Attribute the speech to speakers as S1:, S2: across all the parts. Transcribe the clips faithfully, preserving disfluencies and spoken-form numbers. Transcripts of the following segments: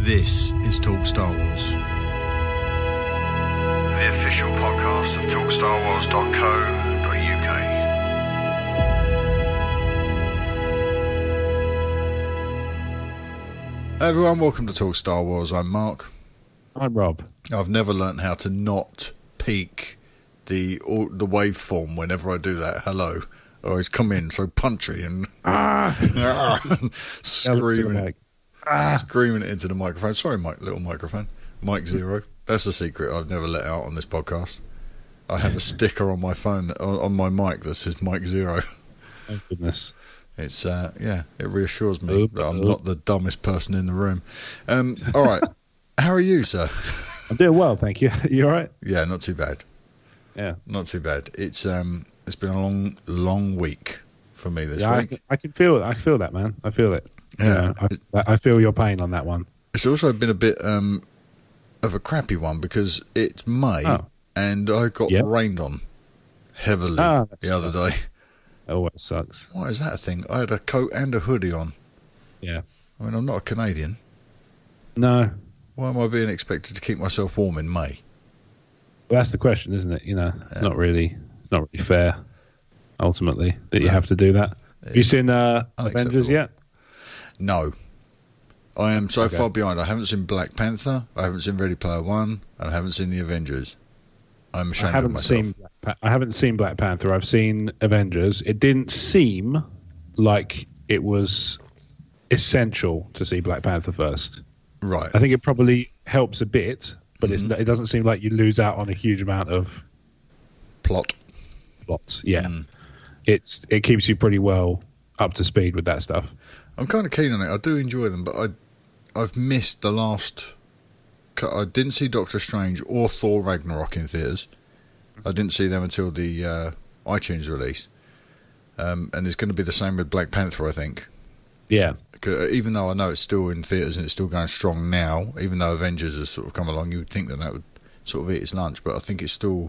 S1: This is Talk Star Wars, the official podcast of talk star wars dot co dot U K. Hey everyone, welcome to Talk Star Wars. I'm Mark.
S2: I'm Rob.
S1: I've never learnt how to not peak the the waveform whenever I do that. Hello. I always come in so punchy and
S2: ah,
S1: screaming, it, ah. screaming it into the microphone. Sorry, Mike, little microphone. Mike Zero. That's a secret I've never let out on this podcast. I have a sticker on my phone, that, on my mic that says Mike Zero.
S2: Oh, goodness.
S1: It's, uh, yeah, it reassures me oop, that I'm oop. not the dumbest person in the room. Um, all right. How are you, sir?
S2: I'm doing well, thank you. You all right?
S1: Yeah, not too bad.
S2: Yeah.
S1: Not too bad. It's um, it's been a long, long week for me this
S2: yeah,
S1: week.
S2: I, I can feel I feel that, man. I feel it.
S1: Yeah.
S2: yeah I, I feel your pain on that one.
S1: It's also been a bit um, of a crappy one because it's May oh. and I got yep. rained on heavily ah, the sucks. other day.
S2: Oh, it sucks.
S1: Why is that a thing? I had a coat and a hoodie on.
S2: Yeah.
S1: I mean, I'm not a Canadian.
S2: No.
S1: Why am I being expected to keep myself warm in May?
S2: Well, that's the question, isn't it? You know, yeah. it's not really, it's not really fair, ultimately, that you no. have to do that. Yeah. Have you seen uh, Avengers yet?
S1: No. I am so
S2: okay.
S1: far behind. I haven't seen Black Panther, I haven't seen Ready Player One, and I haven't seen The Avengers. I'm ashamed
S2: I haven't
S1: of myself.
S2: Seen Black I haven't seen Black Panther. I've seen Avengers. It didn't seem like it was essential to see Black Panther first.
S1: Right.
S2: I think it probably helps a bit, but
S1: mm-hmm.
S2: it's, it doesn't seem like you lose out on a huge amount of
S1: plot.
S2: Plot, yeah.
S1: Mm.
S2: It's it keeps you pretty well up to speed with that stuff.
S1: I'm kind of keen on it. I do enjoy them, but I, I've missed the last. I didn't see Doctor Strange or Thor Ragnarok in theaters. I didn't see them until the uh, iTunes release, um, and it's going to be the same with Black Panther, I think.
S2: Yeah.
S1: Even though I know it's still in theaters and it's still going strong now, even though Avengers has sort of come along, you would think that that would sort of eat its lunch, but I think it's still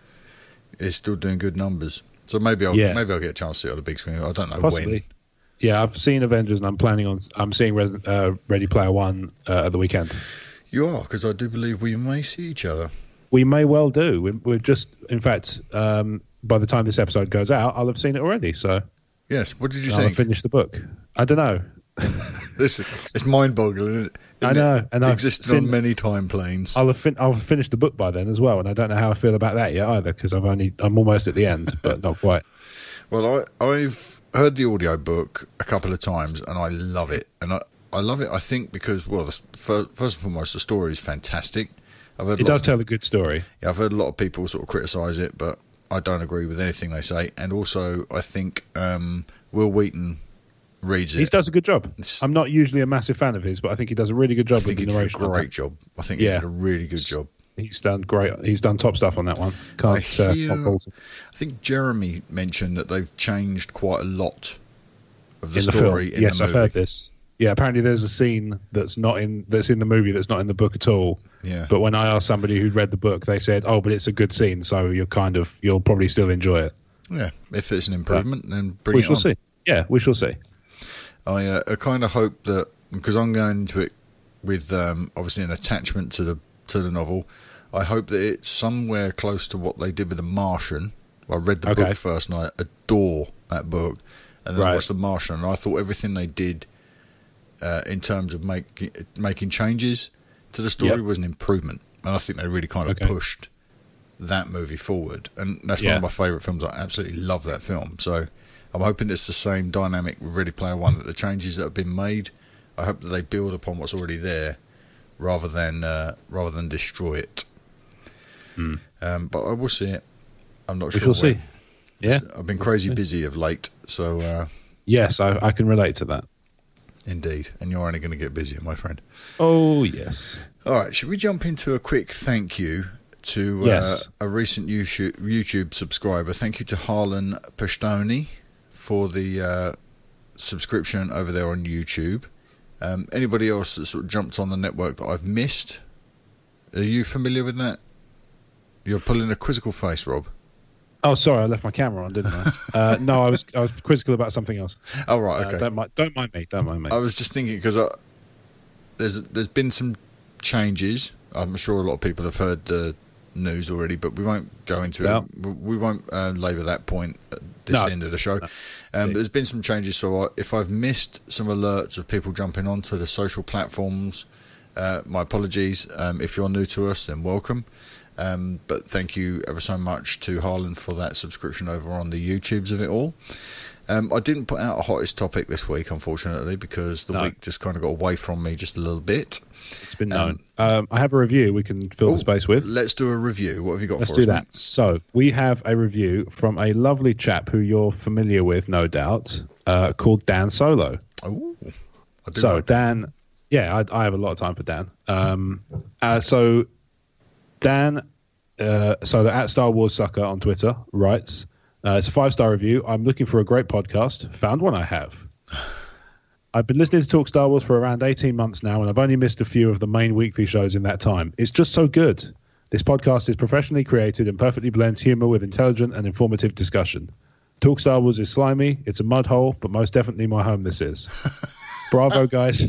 S1: it's still doing good numbers. So maybe I'll yeah. maybe I'll get a chance to see it on the big screen. I don't know
S2: Possibly.
S1: when.
S2: Yeah, I've seen Avengers and I'm planning on I'm seeing Res, uh, Ready Player One uh, at the weekend.
S1: You are, because I do believe we may see each other.
S2: We may well do. We're, we're just, in fact, um, by the time this episode goes out, I'll have seen it already. So
S1: yes, what did you
S2: I'll
S1: think?
S2: I've finished the book. I don't know.
S1: This it's mind-boggling, isn't it? Isn't
S2: I know,
S1: it?
S2: and I've
S1: existed
S2: seen,
S1: on many time planes.
S2: I'll have, fin- I'll have finished the book by then as well, and I don't know how I feel about that yet either, because I've only I'm almost at the end, but not quite.
S1: Well, I, I've heard the audio book a couple of times, and I love it, and I, I love it. I think because well, the, first, first and foremost, the story is fantastic. I've heard
S2: it does
S1: of,
S2: tell a good story.
S1: Yeah, I've heard a lot of people sort of criticise it, but I don't agree with anything they say. And also, I think um, Will Wheaton reads it.
S2: He does a good job.
S1: It's,
S2: I'm not usually a massive fan of his, but I think he does a really good job
S1: I think
S2: with the
S1: he
S2: narration.
S1: did a great job. I think
S2: yeah.
S1: he did a really good job.
S2: He's done great. He's done top stuff on that one. Can't,
S1: I, hear,
S2: uh, can't
S1: I think Jeremy mentioned that they've changed quite a lot of the
S2: in
S1: story
S2: the film.
S1: in
S2: yes,
S1: the movie.
S2: I've heard this. Yeah, apparently there's a scene that's not in that's in the movie that's not in the book at all.
S1: Yeah.
S2: But when I asked somebody who'd read the book, they said, "Oh, but it's a good scene, so you're kind of you'll probably still enjoy it."
S1: Yeah, if it's an improvement, but then bring
S2: we
S1: it
S2: shall
S1: on.
S2: see. Yeah, we shall see.
S1: I, uh, I kind of hope that because I'm going into it with um, obviously an attachment to the to the novel. I hope that it's somewhere close to what they did with The Martian. I read the
S2: okay.
S1: book first, and I adore that book. And then
S2: right.
S1: I watched The Martian, and I thought everything they did uh, in terms of make, making changes to the story
S2: yep.
S1: was an improvement. And I think they really kind of
S2: okay.
S1: pushed that movie forward. And that's
S2: yeah.
S1: one of my favourite films. I absolutely love that film. So I'm hoping it's the same dynamic with Ready Player One, that the changes that have been made, I hope that they build upon what's already there rather than uh, rather than destroy it.
S2: Hmm.
S1: Um, but I will see it. I'm not
S2: we
S1: sure.
S2: We shall
S1: when.
S2: see. Yeah,
S1: I've been crazy busy of late, so uh,
S2: yes, I, I can relate to that.
S1: Indeed, and you're only going to get busier, my friend.
S2: Oh yes.
S1: All right, should we jump into a quick thank you to
S2: yes.
S1: uh, a recent YouTube, YouTube subscriber? Thank you to Harlan Pashtoni for the uh, subscription over there on YouTube. Um, anybody else that sort of jumped on the network that I've missed? Are you familiar with that? You're pulling a quizzical face, Rob.
S2: Oh, sorry, I left my camera on, didn't I? uh, no, I was I was quizzical about something else.
S1: Oh, right, okay.
S2: Uh, don't mind, don't mind me. Don't mind me.
S1: I was just thinking because I, there's there's been some changes. I'm sure a lot of people have heard the news already, but we won't go into
S2: No.
S1: it. We won't uh, labour that point at this
S2: No.
S1: end of the show.
S2: No.
S1: Um, there's been some changes, so I, if I've missed some alerts of people jumping onto the social platforms, uh, my apologies. Um, if you're new to us, then welcome. Um, but thank you ever so much to Harlan for that subscription over on the YouTubes of it all. Um, I didn't put out a hottest topic this week, unfortunately, because the
S2: No.
S1: week just kind of got away from me just a little bit.
S2: It's been known. Um, um, I have a review we can fill
S1: Oh,
S2: the space with.
S1: Let's do a review. What have you got
S2: Let's
S1: for
S2: do
S1: us,
S2: that.
S1: mate?
S2: So we have a review from a lovely chap who you're familiar with, no doubt, uh, called Dan Solo.
S1: Oh, I do
S2: So
S1: like that.
S2: Dan, yeah, I, I have a lot of time for Dan. Um, uh, so Dan, uh, so the at Star Wars Sucker on Twitter writes, uh, it's a five star review. I'm looking for a great podcast. Found one I have. I've been listening to Talk Star Wars for around eighteen months now, and I've only missed a few of the main weekly shows in that time. It's just so good. This podcast is professionally created and perfectly blends humor with intelligent and informative discussion. Talk Star Wars is slimy. It's a mud hole, but most definitely my home this is. Bravo, guys.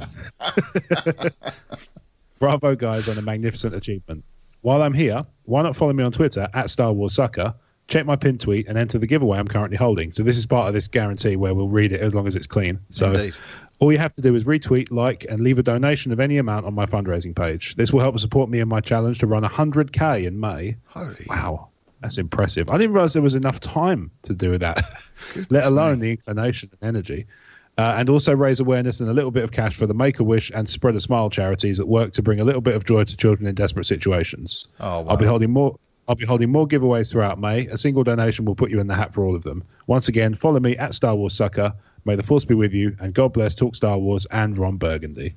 S2: Bravo, guys, on a magnificent achievement. While I'm here, why not follow me on Twitter, at Star Wars Sucker, check my pinned tweet, and enter the giveaway I'm currently holding. So this is part of this guarantee where we'll read it as long as it's clean. So
S1: Indeed.
S2: all you have to do is retweet, like, and leave a donation of any amount on my fundraising page. This will help support me in my challenge to run one hundred K in May.
S1: Holy.
S2: Wow, that's impressive. I didn't realize there was enough time to do that, let alone the inclination and energy. Uh, and also raise awareness and a little bit of cash for the Make-A-Wish and Spread a Smile charities that work to bring a little bit of joy to children in desperate situations.
S1: Oh, wow.
S2: I'll be holding more. I'll be holding more giveaways throughout May. A single donation will put you in the hat for all of them. Once again, follow me at Star Wars Sucker. May the force be with you, and God bless Talk Star Wars and Ron Burgundy.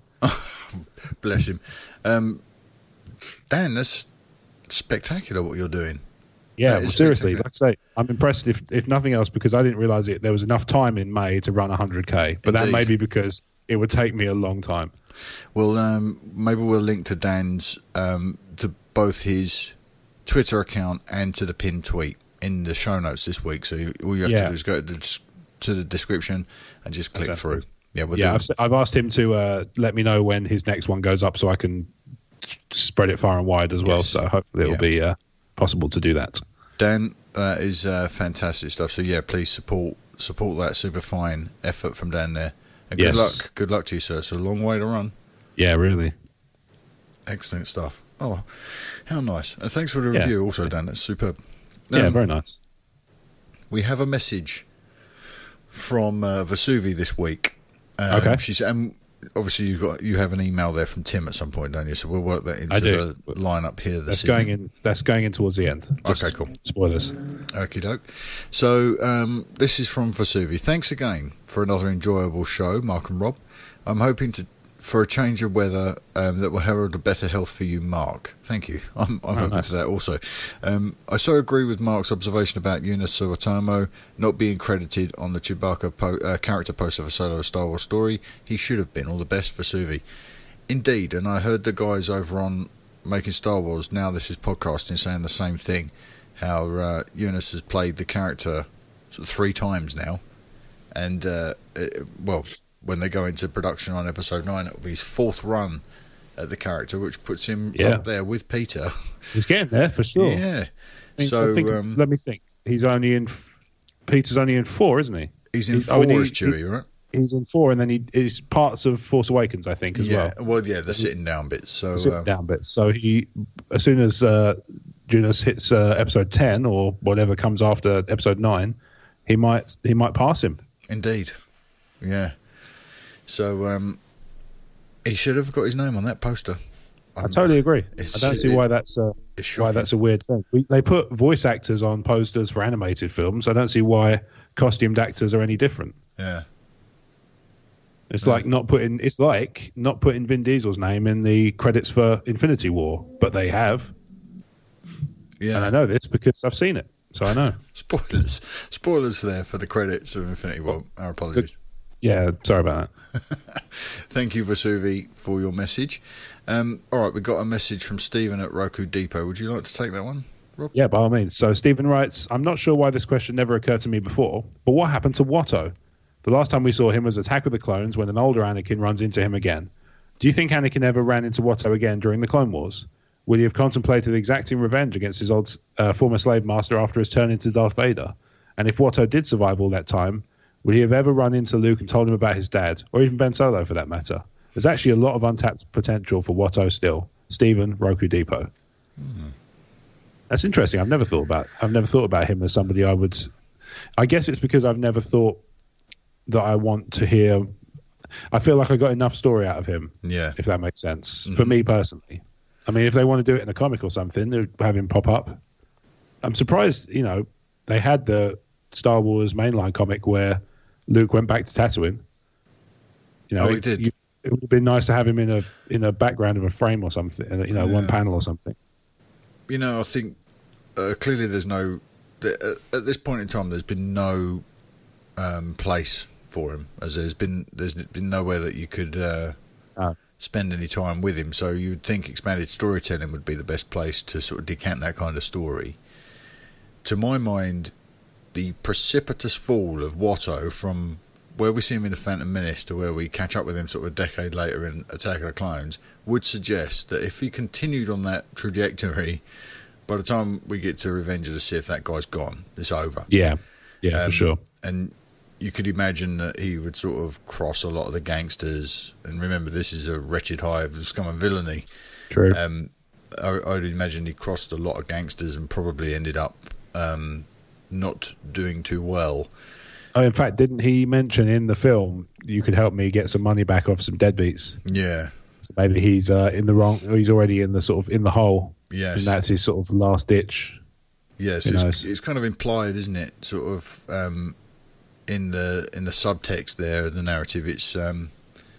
S1: Bless him. Um, Dan, that's spectacular what you're doing.
S2: Yeah,
S1: That
S2: well,
S1: is
S2: seriously,
S1: spectacular.
S2: like I say, I'm impressed if if nothing else because I didn't realise it. There was enough time in May to run one hundred K, but that
S1: Indeed.
S2: may be because it would take me a long time.
S1: Well, um, maybe we'll link to Dan's, um, to both his Twitter account and to the pinned tweet in the show notes this week. So you, all you have
S2: Yeah.
S1: to do is go to the, des- to the description and just click
S2: That's
S1: through.
S2: good.
S1: Yeah, we'll
S2: yeah,
S1: do
S2: I've, s- I've asked him to uh, let me know when his next one goes up so I can s- spread it far and wide as well.
S1: Yes.
S2: So hopefully it'll
S1: Yeah.
S2: be uh, possible to do that.
S1: Dan, uh, is uh, fantastic stuff. So yeah, please support support that super fine effort from Dan there. And good
S2: Yes.
S1: luck, good luck to you, sir. It's a long way to run.
S2: Yeah, really.
S1: Excellent stuff. Oh, how nice! And thanks for the
S2: Yeah.
S1: review, also, Dan. That's superb.
S2: Yeah,
S1: Um,
S2: very nice.
S1: We have a message from uh, Vesuvi this week. Um,
S2: Okay.
S1: She said, um, obviously you got you have an email there from Tim at some point, don't you? So we'll work that into
S2: I do.
S1: the lineup here. This
S2: That's going
S1: evening.
S2: in. That's going in towards the end. Just
S1: Okay, cool.
S2: Spoilers.
S1: Okie doke. So um, this is from Vesuvi. Thanks again for another enjoyable show, Mark and Rob. I'm hoping to for a change of weather um, that will herald a better health for you, Mark. Thank you. I'm, I'm
S2: Oh,
S1: hoping
S2: nice.
S1: for that also. Um, I so agree with Mark's observation about Eunice Suwatomo not being credited on the Chewbacca po- uh, character poster for Solo: A Star Wars Story. He should have been. All the best for Suvi. Indeed, and I heard the guys over on Making Star Wars, now this is podcasting, saying the same thing. How uh, Eunice has played the character sort of three times now. And, uh, it, well, when they go into production on episode nine, it'll be his fourth run at the character, which puts him
S2: Yeah.
S1: up there with Peter.
S2: He's getting there for sure.
S1: Yeah.
S2: I mean,
S1: So
S2: I think,
S1: um,
S2: let me think. He's only in. f- Peter's only in four, isn't he?
S1: he's in
S2: he's-
S1: four
S2: oh, and he-
S1: as Chewie, right?
S2: He's in four, and then he is parts of Force Awakens, I think, as
S1: Yeah.
S2: well.
S1: Well, yeah, the sitting down bits. So,
S2: Sit
S1: um,
S2: down bits. So he, as soon as uh, Junus hits uh, episode ten or whatever comes after episode nine, he might he might pass him.
S1: indeed. Yeah. So, um, he should have got his name on that poster.
S2: I totally agree. I
S1: it's-
S2: don't see
S1: it-
S2: why that's uh,
S1: It's
S2: why
S1: shocking.
S2: that's a weird thing. We, they put voice actors on posters for animated films. I don't see why costumed actors are any different.
S1: Yeah.
S2: It's like not putting it's like not putting Vin Diesel's name in the credits for Infinity War, but they have,
S1: Yeah.
S2: and I know this because I've seen it, so I know.
S1: Spoilers. Spoilers there for the credits of Infinity War. Our apologies.
S2: Yeah, sorry about that.
S1: Thank you, Vesuvi, for your message. Um, all right, we got a message from Stephen at Roku Depot. Would you like to take that one, Rob?
S2: Yeah, by all means. So Stephen writes, I'm not sure why this question never occurred to me before, but what happened to Watto? The last time we saw him was Attack of the Clones when an older Anakin runs into him again. Do you think Anakin ever ran into Watto again during the Clone Wars? Would he have contemplated exacting revenge against his old uh, former slave master after his turn into Darth Vader? And if Watto did survive all that time, would he have ever run into Luke and told him about his dad, or even Ben Solo for that matter? There's actually a lot of untapped potential for Watto still. Stephen, Roku Depot. Hmm. That's interesting. I've never thought about. I've never thought about him as somebody I would. I guess it's because I've never thought that I want to hear. I feel like I got enough story out of him.
S1: Yeah,
S2: if that makes sense
S1: mm-hmm.
S2: for me personally. I mean, if they want to do it in a comic or something, they'd have him pop up. I'm surprised. You know, they had the Star Wars mainline comic where Luke went back to Tatooine. You know,
S1: oh, he
S2: it,
S1: did.
S2: You, it would have been nice to have him in a in a background of a frame or something. You know, yeah. one panel or something.
S1: You know, I think uh, clearly there's no at this point in time. There's been no um, place for him, as there's been there's been nowhere that you could uh, oh. spend any time with him. So you'd think expanded storytelling would be the best place to sort of decant that kind of story. To my mind, the precipitous fall of Watto from where we see him in The Phantom Menace to where we catch up with him sort of a decade later in Attack of the Clones would suggest that if he continued on that trajectory, by the time we get to Revenge of the Sith, that guy's gone. It's over.
S2: Yeah, yeah, um, for sure.
S1: And you could imagine that he would sort of cross a lot of the gangsters. And remember, this is a wretched hive of scum and villainy.
S2: True.
S1: Um, I, I would imagine he crossed a lot of gangsters and probably ended up um, not doing too well.
S2: Oh, in fact, didn't he mention in the film, you could help me get some money back off some deadbeats?
S1: Yeah.
S2: So maybe he's uh, in the wrong, or he's already in the sort of in the hole.
S1: Yes.
S2: And that's his sort of last ditch.
S1: Yes, it's, it's kind of implied, isn't it? Sort of um, in the in the subtext there, the narrative. It's um,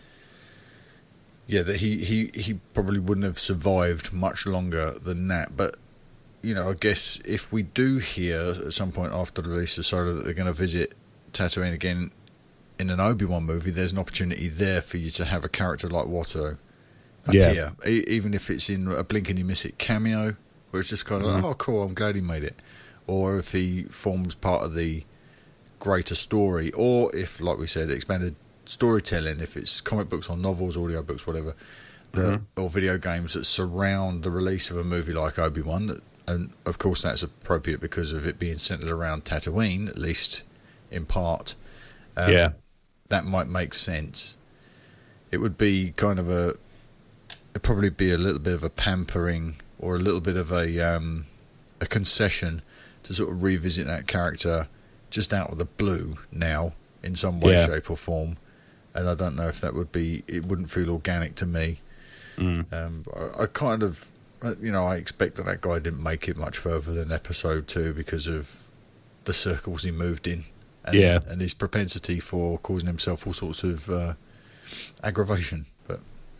S1: yeah that he, he, he probably wouldn't have survived much longer than that. But you know, I guess if we do hear at some point after the release of Solo that they're going to visit Tatooine again in an Obi-Wan movie, there's an opportunity there for you to have a character like Watto appear, yeah. e- even if it's in a blink and you miss it cameo, where it's just kind of mm-hmm. like, oh cool, I'm glad he made it, or if he forms part of the greater story, or if, like we said, expanded storytelling, if it's comic books or novels, audio books, whatever, the, mm-hmm. or video games that surround the release of a movie like Obi-Wan, that, and of course that's appropriate because of it being centered around Tatooine, at least in part. Um,
S2: yeah,
S1: that might make sense. It would be kind of a, it'd probably be a little bit of a pampering or a little bit of a um, a concession to sort of revisit that character just out of the blue now in some way, yeah. shape or form. And I don't know if that would be, it wouldn't feel organic to me. Mm. Um, I, I kind of, you know, I expect that that guy didn't make it much further than episode two because of the circles he moved in. And,
S2: yeah.
S1: and his propensity for causing himself all sorts of uh, aggravation. But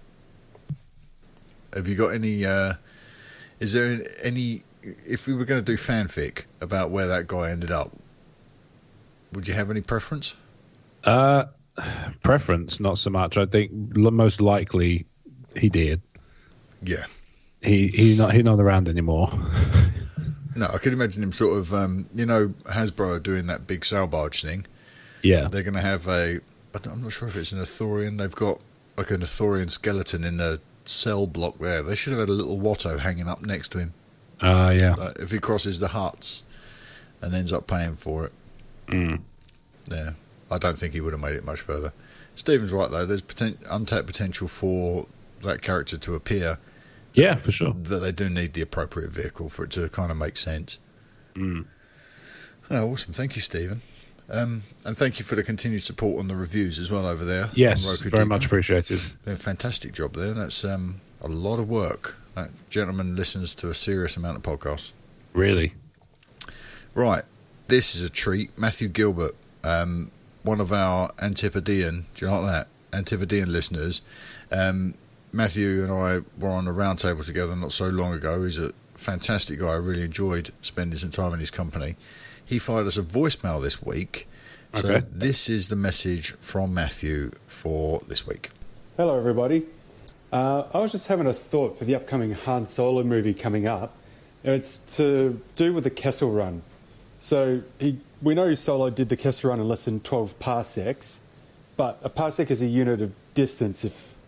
S1: have you got any, uh, is there any, if we were going to do fanfic about where that guy ended up, would you have any preference?
S2: Uh, preference, not so much. I think most likely he did.
S1: Yeah.
S2: He he's not he's not around anymore.
S1: No, I could imagine him sort of, um, you know, Hasbro are doing that big sail barge thing.
S2: Yeah.
S1: They're going to have a, I'm not sure if it's an Ithorian. They've got like an Ithorian skeleton in the cell block there. They should have had a little Watto hanging up next to him.
S2: Ah, uh, yeah.
S1: Like if he crosses the huts and ends up paying for it.
S2: Mm.
S1: Yeah. I don't think he would have made it much further. Stephen's right, though. There's poten- untapped potential for that character to appear.
S2: Yeah, for sure.
S1: But they do need the appropriate vehicle for it to kind of make sense.
S2: Mm.
S1: Oh, awesome. Thank you, Stephen. Um, and thank you for the continued support on the reviews as well over there.
S2: Yes, very Deeper. much appreciated.
S1: A fantastic job there. That's um, a lot of work. That gentleman listens to a serious amount of podcasts.
S2: Really?
S1: Right. This is a treat. Matthew Gilbert, um, one of our Antipodean, do you like that? Antipodean listeners. Um, Matthew and I were on a round table together not so long ago. He's a fantastic guy. I really enjoyed spending some time in his company. He fired us a voicemail this week. So okay. This is the message from Matthew for this week.
S3: Hello, everybody. Uh, I was just having a thought for the upcoming Han Solo movie coming up. It's to do with the Kessel Run. So he, we know Solo did the Kessel Run in less than twelve parsecs, but a parsec is a unit of distance if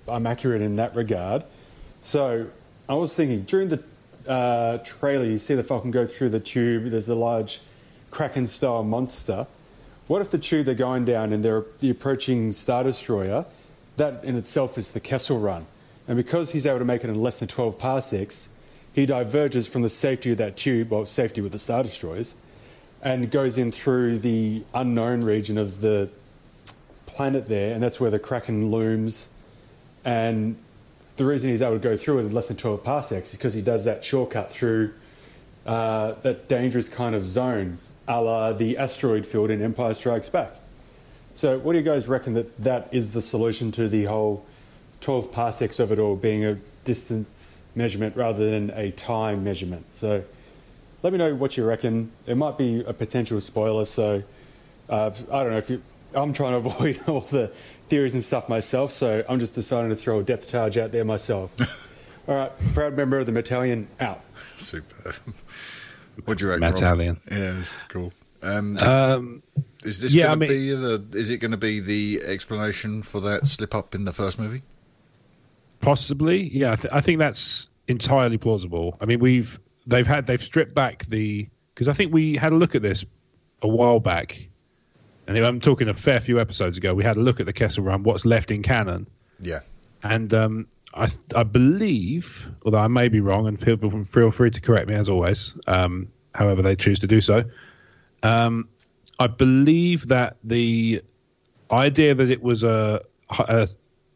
S3: I'm accurate in that regard. So I was thinking, during the uh, trailer, you see the Falcon go through the tube. There's a large Kraken-style monster. What if the tube they're going down and they're the approaching Star Destroyer, that in itself is the Kessel Run. And because he's able to make it in less than twelve parsecs, he diverges from the safety of that tube, well, safety with the Star Destroyers, and goes in through the unknown region of the planet there, and that's where the Kraken looms. And the reason he's able to go through it in less than twelve parsecs is because he does that shortcut through uh, that dangerous kind of zones, a la the asteroid field in Empire Strikes Back. So what do you guys reckon that that is the solution to the whole twelve parsecs of it all being a distance measurement rather than a time measurement? So let me know what you reckon. It might be a potential spoiler, so uh, I don't know if you... I'm trying to avoid all the theories and stuff myself, so I'm just deciding to throw a depth charge out there myself. All right, proud member of the Battalion, out.
S1: Superb. What do you reckon,
S2: Battalion.
S1: Rob? Yeah, it's cool. Um,
S2: Um,
S1: is this
S2: yeah,
S1: going to
S2: I mean-
S1: be the? Is it going to be the explanation for that slip up in the first movie?
S2: Possibly, yeah. I, th- I think that's entirely plausible. I mean, we've they've had they've stripped back the because I think we had a look at this a while back, and I'm talking a fair few episodes ago. We had a look at the Kessel Run, what's left in canon,
S1: Yeah.
S2: and um, I I believe, although I may be wrong, and people can feel free to correct me as always, um, however they choose to do so. Um, I believe that the idea that it was a, a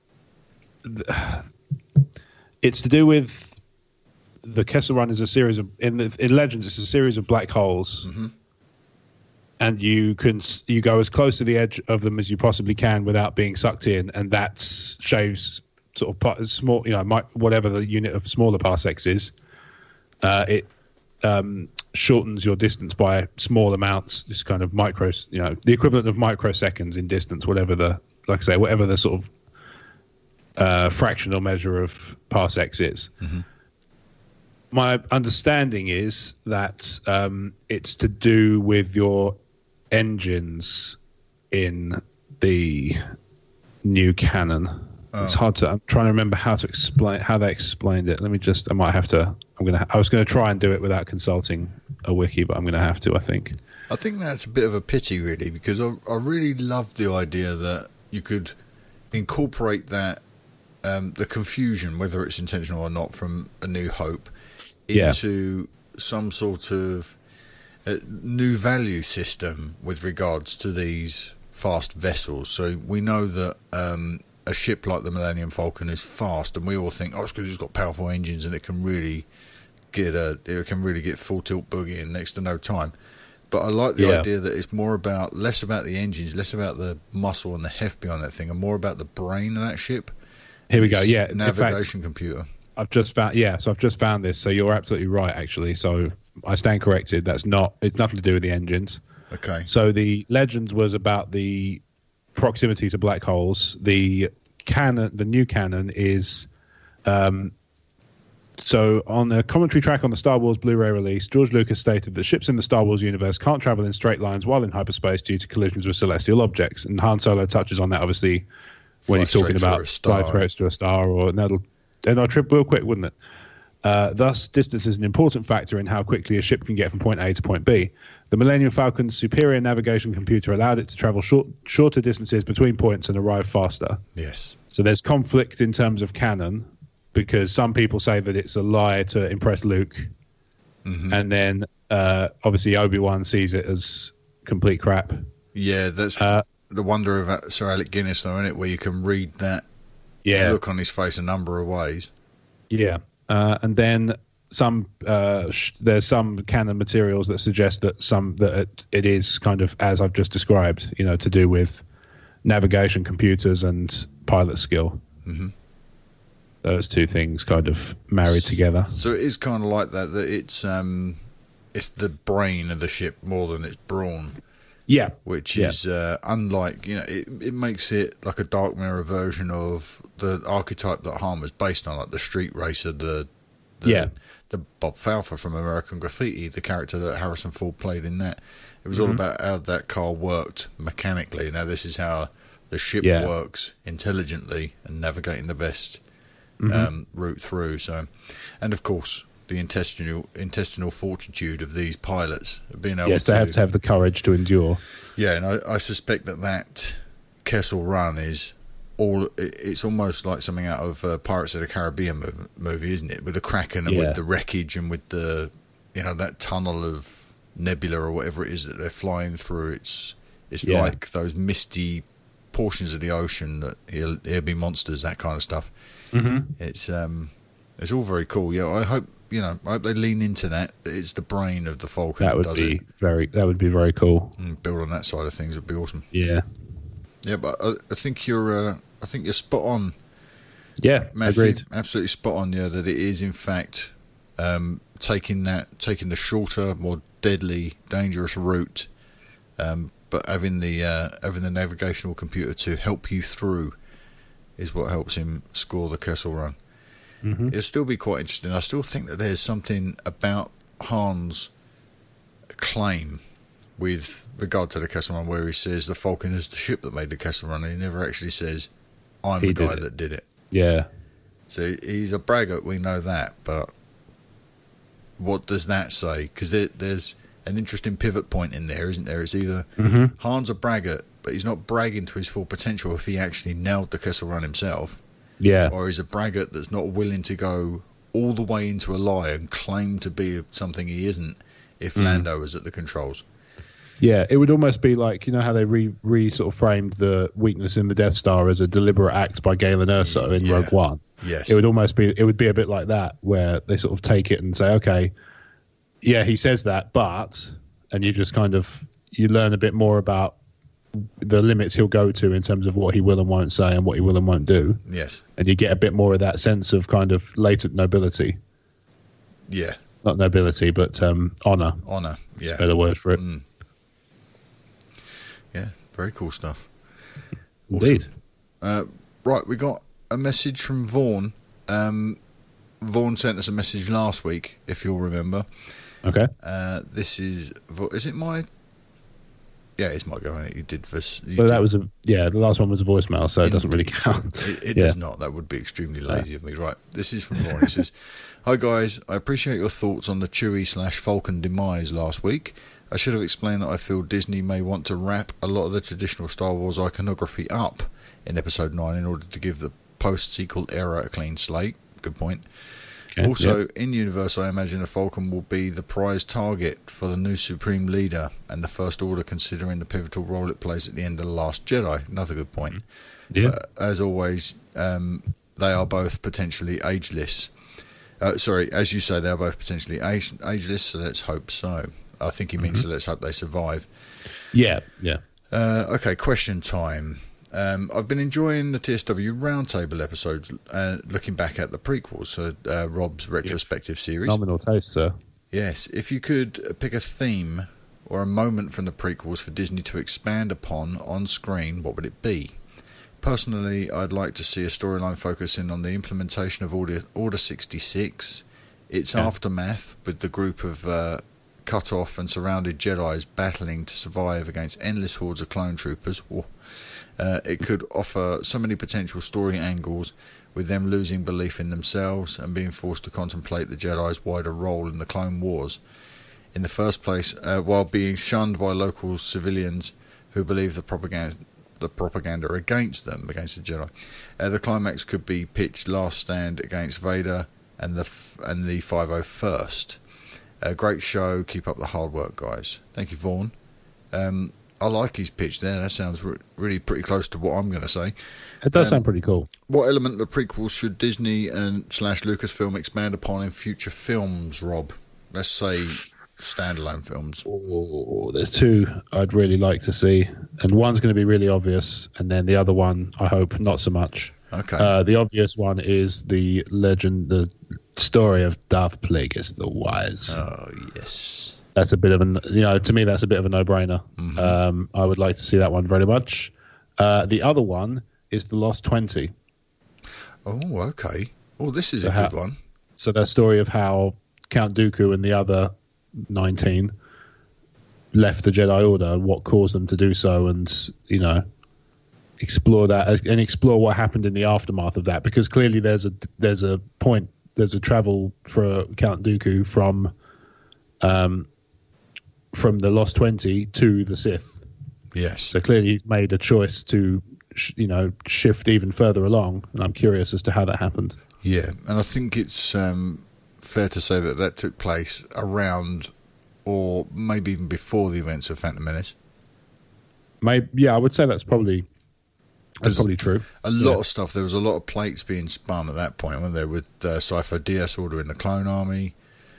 S2: it's to do with the Kessel Run is a series of in the, in Legends. It's a series of black holes,
S1: Mm-hmm.
S2: and you can you go as close to the edge of them as you possibly can without being sucked in, and that shaves sort of part, small, you know, might, whatever the unit of smaller parsecs is. Uh, it um, shortens your distance by small amounts, just kind of micro, you know, the equivalent of microseconds in distance, whatever the, like I say, whatever the sort of uh, fractional measure of parsecs is.
S1: Mm-hmm.
S2: My understanding is that um, it's to do with your engines in the new canon. Oh. It's hard to. I'm trying to remember how to explain how they explained it. Let me just. I might have to. I'm gonna. I was going to try and do it without consulting a wiki, but I'm going to have to. I think.
S1: I think that's a bit of a pity, really, because I, I really love the idea that you could incorporate that um, the confusion, whether it's intentional or not, from A New Hope into yeah. some sort of uh, new value system with regards to these fast vessels. So we know that um, a ship like the Millennium Falcon is fast, and we all think, oh, it's because it's got powerful engines and it can really get a it can really get full tilt boogie in next to no time. But I like the
S2: yeah.
S1: idea that it's more about less about the engines, less about the muscle and the heft behind that thing, and more about the brain of that ship.
S2: Here we go. Yeah,
S1: navigation
S2: fact,
S1: computer.
S2: I've just found. Yeah, so I've just found this. So you're absolutely right, actually. So I stand corrected. That's not. It's nothing to do with the engines.
S1: Okay.
S2: So the Legends was about the proximity to black holes. The canon, the new canon, is. Um, So on the commentary track on the Star Wars Blu-ray release, George Lucas stated that ships in the Star Wars universe can't travel in straight lines while in hyperspace due to collisions with celestial objects. And Han Solo touches on that, obviously, when
S1: Fly
S2: he's talking about fly straight to a star, or and that'll end our trip real quick, wouldn't it? Uh, thus, distance is an important factor in how quickly a ship can get from point A to point B. The Millennium Falcon's superior navigation computer allowed it to travel short, shorter distances between points and arrive faster.
S1: Yes.
S2: So there's conflict in terms of canon, because some people say that it's a lie to impress Luke, mm-hmm. and then uh, obviously Obi-Wan sees it as complete crap.
S1: Yeah, that's uh, the wonder of Sir Alec Guinness, though, isn't it? Where you can read that
S2: yeah.
S1: look on his face a number of ways.
S2: Yeah, uh, and then some uh, sh- there's some canon materials that suggest that some that it, it is kind of as I've just described, you know, to do with navigation computers and pilot skill.
S1: Mm-hmm.
S2: Those two things kind of married together.
S1: So it is kind of like that. That it's um, it's the brain of the ship more than its brawn.
S2: Yeah,
S1: which
S2: yeah.
S1: is uh, unlike, you know, it it makes it like a dark mirror version of the archetype that Han was based on, like the street racer, the, the
S2: yeah,
S1: the Bob Falfa from American Graffiti, the character that Harrison Ford played in that. It was
S2: mm-hmm.
S1: all about how that car worked mechanically. Now this is how the ship
S2: Yeah.
S1: works intelligently and navigating the best
S2: Mm-hmm.
S1: um, route through. So, and of course, the intestinal intestinal fortitude of these pilots being able
S2: Yes,
S1: to
S2: they have to have the courage to endure.
S1: Yeah, and I, I suspect that that Kessel Run is all. it- It's almost like something out of uh, Pirates of the Caribbean mov- movie, isn't it? With the Kraken and
S2: Yeah.
S1: with the wreckage and with the, you know, that tunnel of nebula or whatever it is that they're flying through. It's it's
S2: Yeah.
S1: like those misty portions of the ocean that he'll, he'll be monsters, that kind of stuff.
S2: Mm-hmm.
S1: It's um, it's all very cool. Yeah, I hope you know. I hope they lean into that. that It's the brain of the Falcon
S2: That
S1: that
S2: would
S1: does
S2: be
S1: it.
S2: very. That would be very cool.
S1: And build on that side of things would be awesome.
S2: Yeah.
S1: Yeah, but I, I think you're. Uh, I think you're spot on,
S2: Yeah.
S1: Matthew.
S2: Agreed.
S1: Absolutely spot on. Yeah, that it is in fact um, taking that, taking the shorter, more deadly, dangerous route, um, but having the uh, having the navigational computer to help you through is what helps him score the Kessel Run.
S2: Mm-hmm.
S1: It'll still be quite interesting. I still think that there's something about Han's claim with regard to the Kessel Run where he says the Falcon is the ship that made the Kessel Run, and he never actually says, I'm
S2: He
S1: the
S2: did
S1: guy
S2: it.
S1: that did it.
S2: Yeah.
S1: So he's a braggart, we know that, but what does that say? Because there, there's an interesting pivot point in there, isn't there? It's either
S2: Mm-hmm.
S1: Han's a braggart, but he's not bragging to his full potential if he actually nailed the Kessel Run himself,
S2: Yeah.
S1: or he's a braggart that's not willing to go all the way into a lie and claim to be something he isn't if
S2: Mm.
S1: Lando is at the controls.
S2: Yeah, it would almost be like, you know how they re, re sort of framed the weakness in the Death Star as a deliberate act by Galen Erso in
S1: Yeah.
S2: Rogue One.
S1: Yes.
S2: It would almost be it would be a bit like that, where they sort of take it and say, okay, yeah, he says that, but, and you just kind of you learn a bit more about the limits he'll go to in terms of what he will and won't say and what he will and won't do,
S1: Yes.
S2: and you get a bit more of that sense of kind of latent nobility,
S1: Yeah.
S2: not nobility, but um, honor.
S1: Honor.
S2: It's
S1: Yeah.
S2: a better word for it.
S1: Mm. Yeah. Very cool stuff.
S2: Indeed.
S1: Uh, right, we got a message from Vaughan. Um, Vaughan sent us a message last week, if you'll remember.
S2: Okay.
S1: Uh, this is Va- is it my? Yeah, it's my go. You did this. You
S2: But
S1: did-
S2: that was a yeah. The last one was a voicemail, so it doesn't really count.
S1: It, it
S2: Yeah.
S1: does not. That would be extremely lazy of me. Right. This is from Vaughan. He says, "Hi guys, I appreciate your thoughts on the Chewie slash Falcon demise last week. I should have explained that I feel Disney may want to wrap a lot of the traditional Star Wars iconography up in Episode nine in order to give the post-sequel era a clean slate. Good point.
S2: Okay,
S1: Also,
S2: yeah.
S1: in universe, I imagine the Falcon will be the prize target for the new Supreme Leader and the First Order, considering the pivotal role it plays at the end of The Last Jedi. Another good point.
S2: Yeah.
S1: Uh, as always, um, they are both potentially ageless. Uh, sorry, as you say, they are both potentially age- ageless, so let's hope so. I think he means
S2: Mm-hmm.
S1: so let's hope they survive.
S2: Yeah. Yeah.
S1: Uh, okay, question time. Um, I've been enjoying the T S W Roundtable episodes, uh, looking back at the prequels, so uh, Rob's retrospective series.
S2: Nominal taste, sir.
S1: Yes, if you could pick a theme or a moment from the prequels for Disney to expand upon on screen, what would it be? Personally, I'd like to see a storyline focusing on the implementation of Order, Order sixty-six, its
S2: Yeah.
S1: aftermath with the group of uh, cut off and surrounded Jedis battling to survive against endless hordes of clone troopers. Whoa. Uh, it could offer so many potential story angles, with them losing belief in themselves and being forced to contemplate the Jedi's wider role in the Clone Wars. In the first place, uh, while being shunned by local civilians who believe the propaganda, the propaganda against them, against the Jedi, uh, the climax could be pitched last stand against Vader and the f- and the five oh first. A great show. Keep up the hard work, guys. Thank you, Vaughan. Um, I like his pitch there. That sounds re- really pretty close to what I'm going to say.
S2: It does
S1: Um,
S2: sound pretty cool.
S1: What element of the prequels should Disney and slash Lucasfilm expand upon in future films, Rob? Let's say standalone films.
S2: Oh, there's two I'd really like to see, and one's going to be really obvious, and then the other one, I hope, not so much.
S1: Okay.
S2: Uh, the obvious one is the legend, the story of Darth Plagueis the Wise.
S1: Oh, yes.
S2: That's a bit of an, you know, to me, that's a bit of a no-brainer.
S1: Mm-hmm.
S2: Um, I would like to see that one very much. Uh, the other one is the Lost twenty.
S1: Oh, okay. Oh, this is
S2: So
S1: a
S2: how-
S1: good one.
S2: So that story of how Count Dooku and the other nineteen left the Jedi Order and what caused them to do so, and you know, explore that and explore what happened in the aftermath of that, because clearly there's a there's a point there's a travel for Count Dooku from um from the Lost twenty to the Sith.
S1: Yes.
S2: So clearly he's made a choice to sh- you know shift even further along, and I'm curious as to how that happened.
S1: Yeah, and I think it's um, fair to say that that took place around, or maybe even before the events of Phantom Menace.
S2: Maybe, yeah, I would say that's probably that's probably true.
S1: A lot
S2: Yeah.
S1: of stuff. There was a lot of plates being spun at that point, weren't there, with uh, Cypher Dyas ordering the clone army.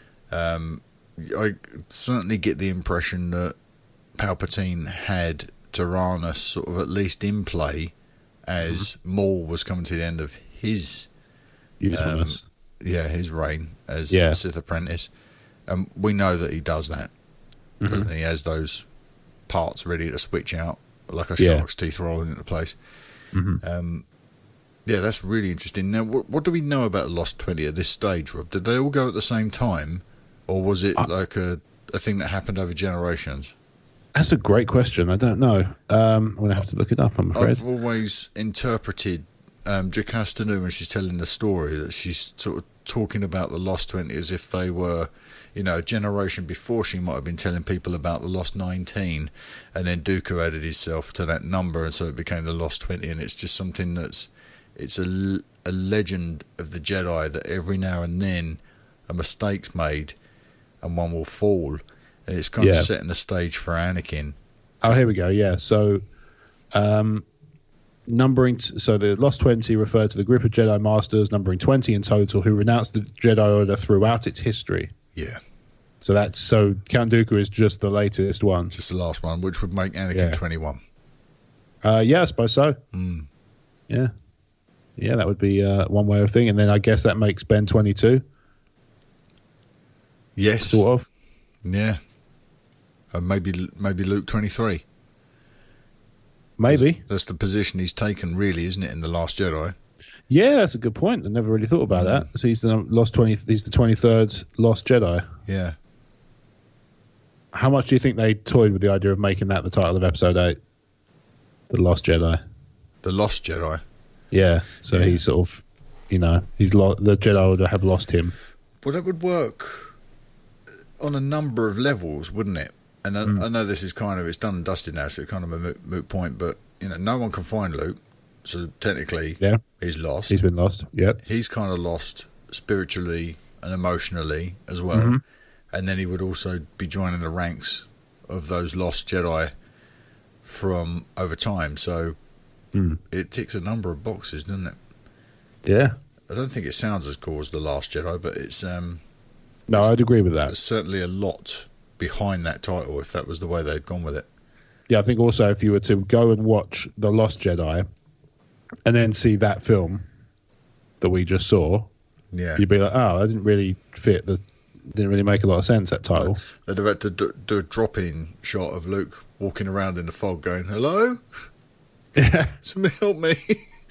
S1: Um, I certainly get the impression that Palpatine had Tyrannus sort of at least in play as mm-hmm. Maul was coming to the end of his
S2: usefulness.
S1: Um, yeah, his reign as
S2: yeah.
S1: Sith apprentice. Um, we know that he does that.
S2: Mm-hmm.
S1: Doesn't he? He has those parts ready to switch out, like a
S2: Yeah.
S1: shark's teeth rolling into place.
S2: Mm-hmm.
S1: Um, yeah, that's really interesting. Now, what, what do we know about the Lost twenty at this stage, Rob? Did they all go at the same time, or was it
S2: I,
S1: like a, a thing that happened over generations?
S2: That's a great question. I don't know. Um, I'm going to have to look it up, I'm afraid.
S1: I've always interpreted um, Jocasta Nu, when she's telling the story, that she's sort of talking about the Lost twenty as if they were, you know, a generation before. She might have been telling people about the Lost nineteen, and then Dooku added himself to that number, and so it became the Lost twenty. And it's just something that's, it's a, a legend of the Jedi that every now and then a mistake's made and one will fall, and it's kind
S2: Yeah.
S1: of setting the stage for Anakin.
S2: Oh, here we go. Yeah. So, um, numbering. T- so the Lost twenty referred to the group of Jedi Masters, numbering twenty in total, who renounced the Jedi Order throughout its history.
S1: Yeah.
S2: So that's so Count Dooku is just the latest one.
S1: Just the last one, which would make Anakin
S2: Yeah.
S1: twenty-one.
S2: Uh, yeah, I suppose so.
S1: Mm.
S2: Yeah. Yeah, that would be uh, one way of thinking. And then I guess that makes Ben twenty-two,
S1: Yes.
S2: sort of.
S1: Yeah. Uh, maybe maybe Luke twenty-three.
S2: Maybe.
S1: That's the position he's taken, really, isn't it, in The Last Jedi?
S2: Yeah, that's a good point. I never really thought about that. So he's the Lost twenty. He's the twenty-third Lost Jedi.
S1: Yeah.
S2: How much do you think they toyed with the idea of making that the title of Episode eight? The Lost Jedi.
S1: The Lost Jedi.
S2: Yeah. So
S1: Yeah.
S2: he's sort of, you know, he's lo- the Jedi Order have lost him.
S1: Well, that would work on a number of levels, wouldn't it? And I,
S2: Mm.
S1: I know this is kind of, it's done and dusted now, so it's kind of a moot, moot point, but, you know, no one can find Luke, so technically
S2: Yeah.
S1: he's lost.
S2: He's been lost. Yep.
S1: He's kind of lost spiritually and emotionally as well.
S2: Mm-hmm.
S1: And then he would also be joining the ranks of those lost Jedi from over time. So
S2: Mm.
S1: it ticks a number of boxes, doesn't it?
S2: Yeah.
S1: I don't think it sounds as cool as The Last Jedi, but it's um,
S2: No, I'd agree with that.
S1: there's certainly a lot behind that title if that was the way they'd gone with it.
S2: Yeah, I think also if you were to go and watch The Lost Jedi and then see that film that we just saw,
S1: Yeah.
S2: you'd be like, oh, that didn't really fit. The didn't really make a lot of sense, that title.
S1: They'd have had to do, do a drop-in shot of Luke walking around in the fog going, hello?
S2: Yeah.
S1: Somebody help me.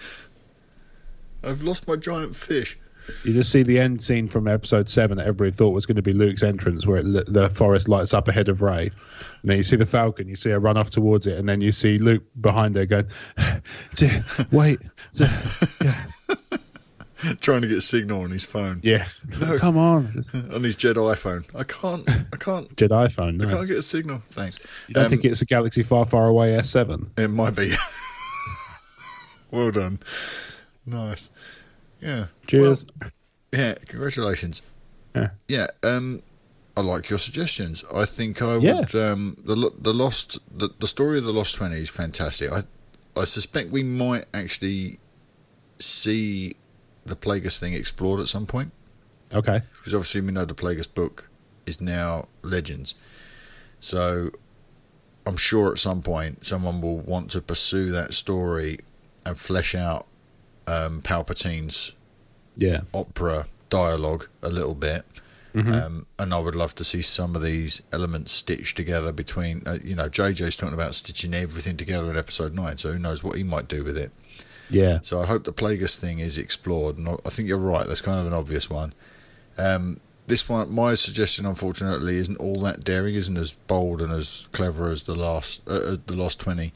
S1: I've lost my giant fish.
S2: You just see the end scene from episode seven that everybody thought was going to be Luke's entrance, where it, li- the forest lights up ahead of Rey. And then you see the Falcon, you see her run off towards it, and then you see Luke behind her going, wait. Yeah.
S1: Trying to get a signal on his phone.
S2: Yeah.
S1: No.
S2: Come on.
S1: On his Jedi phone. I can't, I can't,
S2: Jedi phone. No.
S1: I can't get a signal. Thanks.
S2: You don't
S1: Um,
S2: think it's a galaxy far, far away S seven?
S1: It might be. Well done. Nice. Yeah.
S2: Cheers.
S1: Well, yeah, congratulations.
S2: Yeah.
S1: Yeah, um, I like your suggestions. I think I
S2: Yeah.
S1: would. Um, the lo- the lost the, the story of the Lost twenty is fantastic. I I suspect we might actually see the Plagueis thing explored at some point,
S2: Okay.
S1: because obviously we know the Plagueis book is now Legends. So I'm sure at some point someone will want to pursue that story and flesh out um, Palpatine's
S2: Yeah.
S1: opera dialogue a little bit.
S2: Mm-hmm.
S1: Um, and I would love to see some of these elements stitched together between, uh, you know, J J's talking about stitching everything together in episode nine, so who knows what he might do with it.
S2: Yeah.
S1: So I hope the Plagueis thing is explored, and I think you're right, that's kind of an obvious one. Um, this one, my suggestion, unfortunately, isn't all that daring, isn't as bold and as clever as the last, uh, uh, the Lost twenty,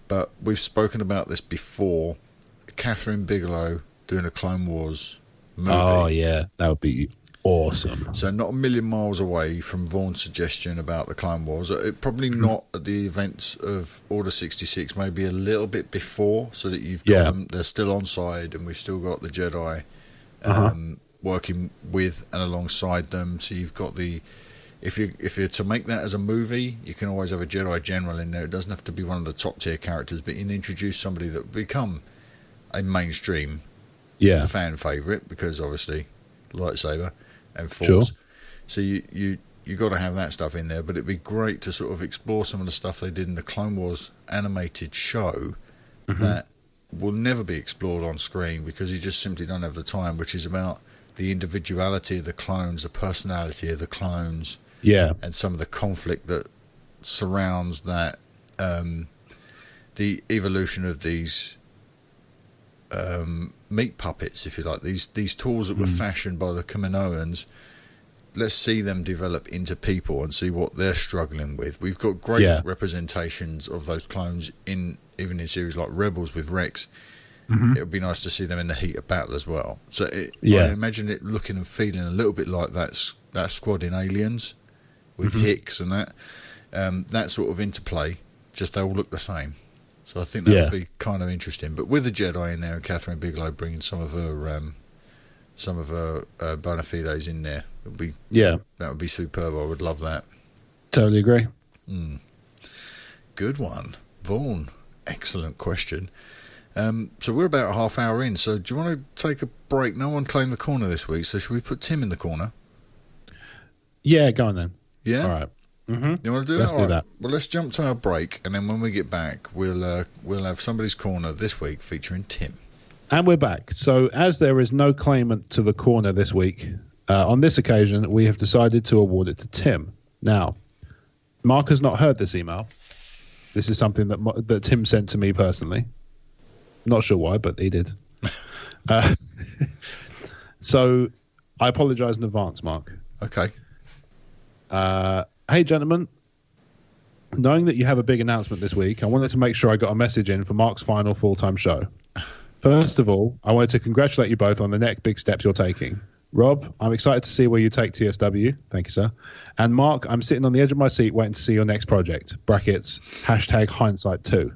S1: but we've spoken about this before. Catherine Bigelow doing a Clone Wars movie.
S2: Oh yeah, that would be awesome.
S1: So not a million miles away from Vaughn's suggestion about the Clone Wars. It, probably mm-hmm. not at the events of Order sixty-six, maybe a little bit before, so that you've got
S2: yeah.
S1: them, they're still on side, and we've still got the Jedi um,
S2: uh-huh.
S1: working with and alongside them. So you've got the, if you if you're to make that as a movie, you can always have a Jedi General in there. It doesn't have to be one of the top tier characters, but you can introduce somebody that will become a mainstream
S2: yeah.
S1: fan favourite, because obviously lightsaber and Force.
S2: Sure.
S1: So you you you got to have that stuff in there, but it'd be great to sort of explore some of the stuff they did in the Clone Wars animated show mm-hmm. that will never be explored on screen because you just simply don't have the time, which is about the individuality of the clones, the personality of the clones,
S2: yeah,
S1: and some of the conflict that surrounds that, um, the evolution of these um, meat puppets, if you like, these these tools that were mm. fashioned by the Kaminoans. Let's see them develop into people and see what they're struggling with. We've got great
S2: yeah.
S1: representations of those clones in even in series like Rebels with Rex.
S2: Mm-hmm.
S1: It would be nice to see them in the heat of battle as well. So it,
S2: yeah.
S1: I imagine it looking and feeling a little bit like that that squad in Aliens with
S2: mm-hmm.
S1: Hicks and that um, that sort of interplay. Just they all look the same. So I think that
S2: yeah.
S1: would be kind of interesting. But with the Jedi in there and Catherine Bigelow bringing some of her um, some of her uh, bona fides in there, it would be
S2: yeah
S1: that would be superb. I would love that.
S2: Totally agree.
S1: Mm. Good one, Vaughan. Excellent question. Um, so we're about a half hour in. So do you want to take a break? No one claimed the corner this week, so should we put Tim in the corner?
S2: Yeah, go on then.
S1: Yeah.
S2: All right. Mm-hmm.
S1: You want to do
S2: let's
S1: that?
S2: do
S1: All right.
S2: that.
S1: Well, let's jump to our break, and then when we get back, we'll uh, we'll have somebody's corner this week featuring Tim.
S2: And we're back. So as there is no claimant to the corner this week, uh, on this occasion we have decided to award it to Tim. Now, Mark has not heard this email. This is something that that Tim sent to me personally. Not sure why, but he did. uh, so I apologise in advance, Mark.
S1: Okay.
S2: Uh, hey, gentlemen. Knowing that you have a big announcement this week, I wanted to make sure I got a message in for Mark's final full-time show. First of all, I wanted to congratulate you both on the next big steps you're taking. Rob, I'm excited to see where you take T S W. Thank you, sir. And Mark, I'm sitting on the edge of my seat waiting to see your next project. Brackets, hashtag hindsight two.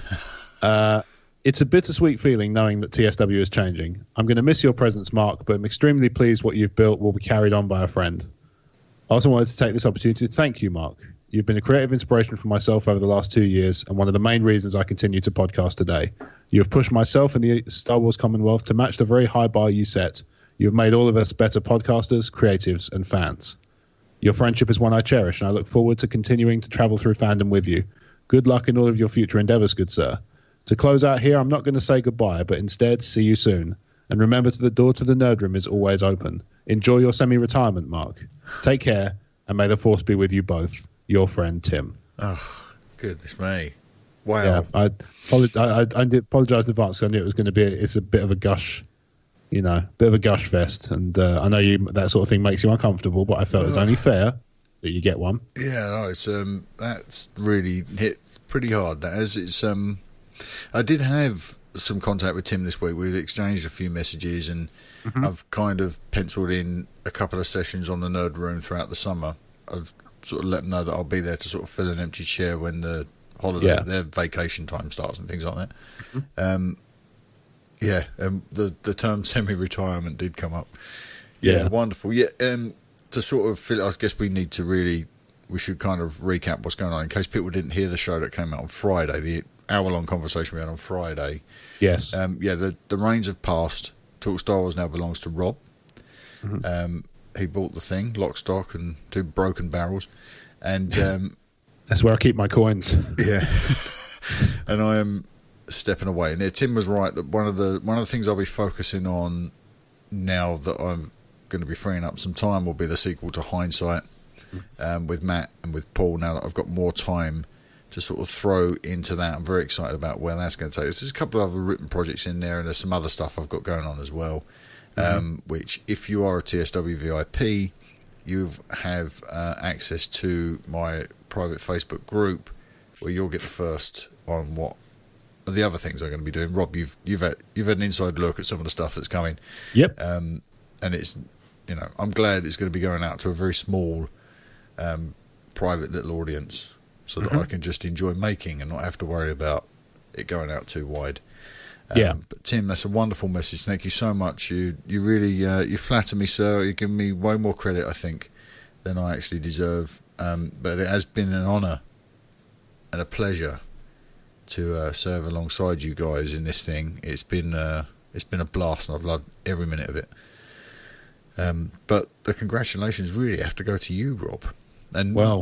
S2: Uh, it's a bittersweet feeling knowing that T S W is changing. I'm going to miss your presence, Mark, but I'm extremely pleased what you've built will be carried on by a friend. I also wanted to take this opportunity to thank you, Mark. You've been a creative inspiration for myself over the last two years and one of the main reasons I continue to podcast today. You have pushed myself and the Star Wars Commonwealth to match the very high bar you set. You have made all of us better podcasters, creatives, and fans. Your friendship is one I cherish, and I look forward to continuing to travel through fandom with you. Good luck in all of your future endeavours, good sir. To close out here, I'm not going to say goodbye, but instead, see you soon. And remember that the door to the nerd room is always open. Enjoy your semi-retirement, Mark. Take care, and may the force be with you both. Your friend, Tim.
S1: Oh, goodness me. Wow.
S2: Yeah, I, I, I did apologise in advance. I knew it was going to be, a, it's a bit of a gush, you know, bit of a gush fest. And uh, I know you that sort of thing makes you uncomfortable, but I felt it's only fair that you get one.
S1: Yeah, no, it's um, that's really hit pretty hard. That is, it's um, I did have some contact with Tim this week. We've exchanged a few messages, and mm-hmm. I've kind of penciled in a couple of sessions on the Nerd Room throughout the summer. I've sort of let them know that I'll be there to sort of fill an empty chair when the holiday,
S2: yeah.
S1: their vacation time starts and things like that.
S2: Mm-hmm.
S1: Um, yeah, um, the the term semi-retirement did come up. Yeah,
S2: yeah.
S1: Wonderful. Yeah, um, to sort of fill, I guess we need to really, we should kind of recap what's going on in case people didn't hear the show that came out on Friday, the hour-long conversation we had on Friday.
S2: Yes.
S1: Um, yeah, the, the reins have passed. Talk Star Wars now belongs to Rob.
S2: Mm-hmm.
S1: Um, he bought the thing, lock, stock, and two broken barrels. And um,
S2: that's where I keep my coins.
S1: Yeah. And I am stepping away. And yeah, Tim was right that one of the one of the things I'll be focusing on now that I'm going to be freeing up some time will be the sequel to Hindsight um, with Matt and with Paul. Now that I've got more time to sort of throw into that, I'm very excited about where that's going to take us. There's a couple of other written projects in there, and there's some other stuff I've got going on as well. Mm-hmm. Um, which, if you are a T S W V I P, you have uh, access to my private Facebook group, where you'll get the first on what of the other things I'm going to be doing. Rob, you've you've had you've had an inside look at some of the stuff that's coming.
S2: Yep.
S1: Um, and it's, you know, I'm glad it's going to be going out to a very small, um, private little audience, so that
S2: Mm-hmm.
S1: I can just enjoy making and not have to worry about it going out too wide. Um,
S2: Yeah.
S1: But Tim, that's a wonderful message. Thank you so much. You you really uh, you flatter me, sir. You give me way more credit, I think, than I actually deserve. Um, but it has been an honour and a pleasure to uh, serve alongside you guys in this thing. It's been uh, it's been a blast, and I've loved every minute of it. Um, but the congratulations really have to go to you, Rob. And
S2: Well,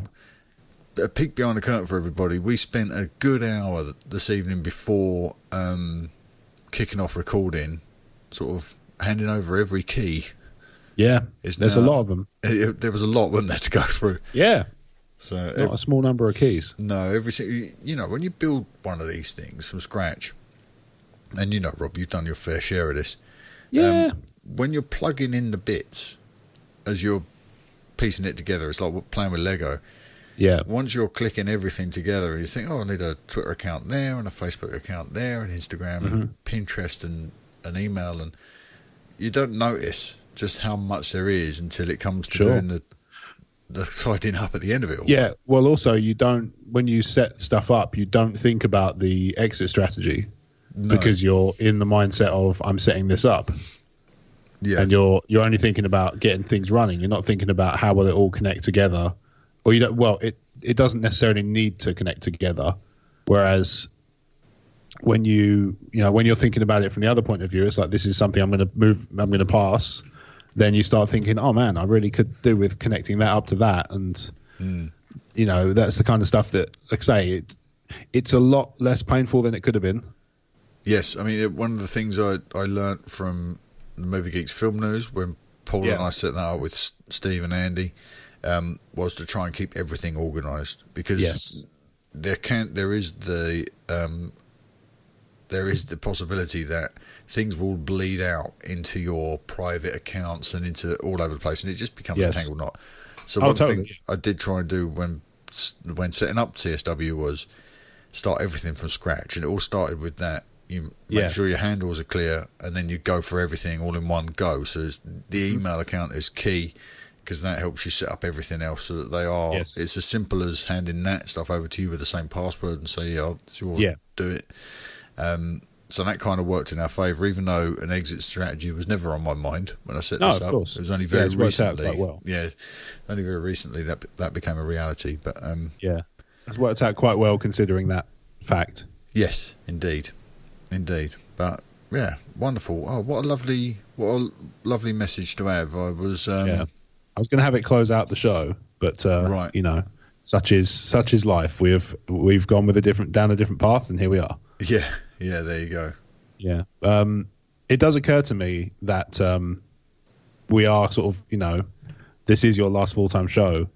S1: a peek behind the curtain for everybody. We spent a good hour this evening before um, kicking off recording, sort of handing over every key.
S2: yeah,
S1: It's
S2: there's
S1: now-
S2: a lot of them.
S1: It, it- there was a lot, wasn't there, to go through?
S2: Yeah,
S1: So
S2: not
S1: ev-
S2: a small number of keys.
S1: no, every si- you know, when you build one of these things from scratch, and you know, Rob, you've done your fair share of this.
S2: Yeah,
S1: Um, when you're plugging in the bits as you're piecing it together, it's like playing with Lego.
S2: yeah,
S1: Once you're clicking everything together, you think, oh, I need a Twitter account there and a Facebook account there and Instagram
S2: Mm-hmm.
S1: and Pinterest and an email, and you don't notice just how much there is until it comes to
S2: Sure.
S1: doing the the tidying up at the end of it all.
S2: yeah. Well, also, you don't when you set stuff up, you don't think about the exit strategy
S1: No.
S2: because you're in the mindset of I'm setting this up.
S1: yeah,
S2: And you're you're only thinking about getting things running. You're not thinking about how will it all connect together, or you don't. Well, it it doesn't necessarily need to connect together. Whereas when you you know when you're thinking about it from the other point of view, it's like this is something I'm going to move. I'm going to pass. Then you start thinking, oh man, I really could do with connecting that up to that, and
S1: Mm.
S2: you know that's the kind of stuff that, like I say, it it's a lot less painful than it could have been.
S1: Yes, I mean, it- one of the things I, I learnt from the Movie Geeks Film News when Paul
S2: Yeah.
S1: and I set that up with S- Steve and Andy um, was to try and keep everything organised, because
S2: Yes.
S1: there can there is the um, there is the possibility that things will bleed out into your private accounts and into all over the place, and it just becomes
S2: Yes.
S1: a tangled knot. So
S2: Oh,
S1: one
S2: totally.
S1: thing I did try and do when when setting up T S W was start everything from scratch, and it all started with that. You make
S2: Yeah.
S1: sure your handles are clear, and then you go for everything all in one go. So it's, the
S2: Mm-hmm.
S1: email account is key, because that helps you set up everything else so that they are.
S2: Yes.
S1: It's as simple as handing that stuff over to you with the same password and say, "Yeah, it's yours.
S2: Yeah.
S1: Do it." Um, so that kind of worked in our favour, even though an exit strategy was never on my mind when I set
S2: No,
S1: this
S2: of
S1: up.
S2: course.
S1: It was only
S2: Yeah,
S1: very
S2: it's worked out
S1: recently.
S2: quite well.
S1: Yeah, only very recently that that became a reality. But um,
S2: Yeah, it's worked out quite well considering that fact.
S1: yes, indeed, indeed. But yeah, wonderful. Oh, what a lovely, what a lovely message to have. I was, um,
S2: Yeah, I was going to have it close out the show, but uh,
S1: Right.
S2: you know, such is such is life. We've we've gone with a different down a different path, and here we are.
S1: yeah, yeah. There you go.
S2: Yeah. Um, it does occur to me that um, we are sort of, you know, this is your last full time show,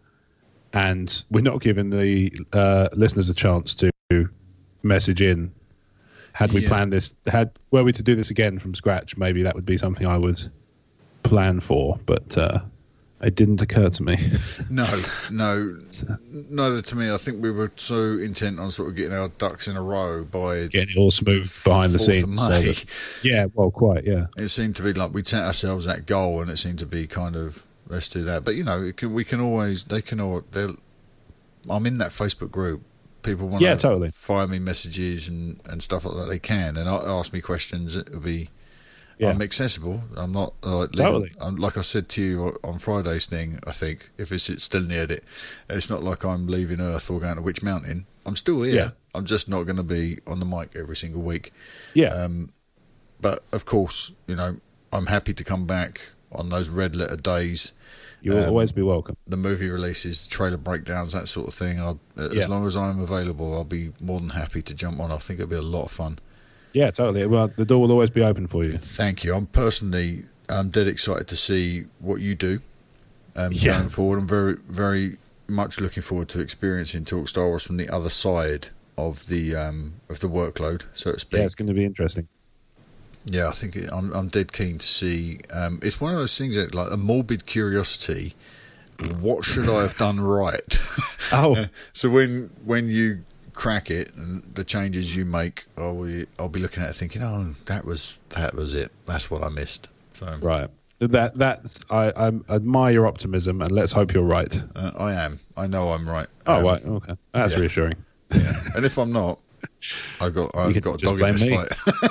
S2: and we're not giving the uh, listeners a chance to message in. Had we
S1: Yeah.
S2: planned this, had were we to do this again from scratch, maybe that would be something I would plan for, but uh, it didn't occur to me.
S1: No, no, neither to me. I think we were so intent on sort of getting our ducks in a row by
S2: Getting it all smooth behind the
S1: fourth of
S2: scenes. so
S1: May.
S2: that- yeah, well, quite, yeah.
S1: It seemed to be like we set ourselves that goal, and it seemed to be kind of let's do that. But you know, it can, we can always they can all. they'll- I'm in that Facebook group. People want
S2: Yeah,
S1: to
S2: totally.
S1: fire me messages and, and stuff like that. They can and a- ask me questions. It'll be.
S2: Yeah.
S1: I'm accessible. I'm not uh, leaving-
S2: Totally.
S1: I'm, like I said to you on Friday's thing. I think if it's, it's still in the edit, it's not like I'm leaving Earth or going to Witch Mountain. I'm still here.
S2: Yeah.
S1: I'm just not going to be on the mic every single week.
S2: Yeah.
S1: Um, but of course, you know, I'm happy to come back on those red letter days.
S2: You'll
S1: um,
S2: always be welcome.
S1: The movie releases, trailer breakdowns, that sort of thing. I'll, as
S2: Yeah.
S1: long as I'm available, I'll be more than happy to jump on. I think it'll be a lot of fun.
S2: Yeah, totally. Well, the door will always be open for you.
S1: Thank you. I'm personally, I'm dead excited to see what you do um,
S2: Yeah.
S1: going forward. I'm very, very much looking forward to experiencing Talk Star Wars from the other side of the um, of the workload, so to speak.
S2: Yeah, it's going to be interesting.
S1: Yeah, I think it, I'm I'm dead keen to see. Um, it's one of those things that, like, a morbid curiosity. What should I have done right?
S2: Oh,
S1: So when when you crack it, and the changes you make, I'll be, I'll be looking at it thinking, oh, that was that was it. That's what I missed. So
S2: right. That that's I, I admire your optimism, and let's hope you're right.
S1: Uh, I am. I know I'm right.
S2: Oh,
S1: um,
S2: right. Okay, that's
S1: yeah.
S2: reassuring.
S1: Yeah. And if I'm not, I got I've got a dog in this
S2: me.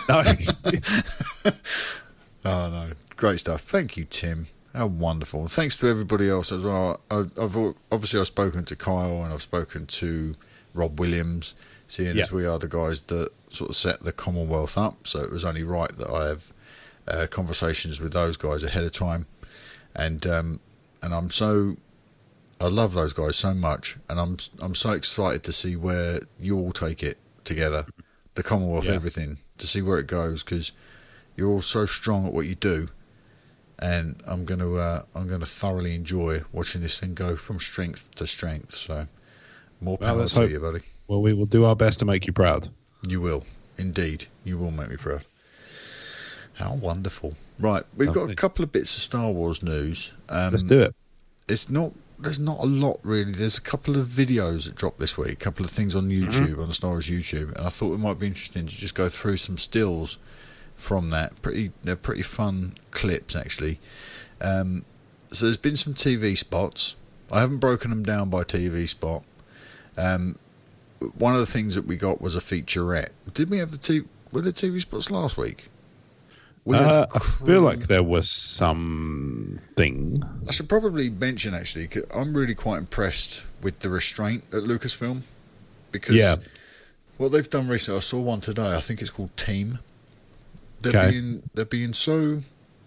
S1: fight. Oh no, great stuff. Thank you, Tim. How wonderful. And thanks to everybody else as well. I, I've obviously I've spoken to Kyle and I've spoken to Rob Williams, seeing
S2: yeah.
S1: as we are the guys that sort of set the Commonwealth up. So it was only right that I have uh, conversations with those guys ahead of time, and um, and I'm so I love those guys so much, and I'm I'm so excited to see where you all take it together, the Commonwealth, yeah. everything, to see where it goes, because you're all so strong at what you do, and I'm going to uh, I'm going to thoroughly enjoy watching this thing go from strength to strength. So more power
S2: well,
S1: to
S2: hope.
S1: you, buddy.
S2: Well, we will do our best to make you proud.
S1: You will, indeed. You will make me proud. How wonderful. Right, we've got a couple of bits of Star Wars news. Um,
S2: Let's do it.
S1: It's not. There's not a lot really. There's a couple of videos that dropped this week, a couple of things on YouTube, mm-hmm. on the Star Wars YouTube, and I thought it might be interesting to just go through some stills from that. Pretty, they're pretty fun clips actually. Um, so there's been some T V spots. I haven't broken them down by T V spot. Um, one of the things that we got was a featurette. Did we have the T? Were the T V spots last week? We
S2: uh, I feel like there was something.
S1: I should probably mention actually, 'cause I'm really quite impressed with the restraint at Lucasfilm, because
S2: yeah.
S1: what they've done recently. I saw one today. I think it's called Team. They're
S2: okay.
S1: being they're being so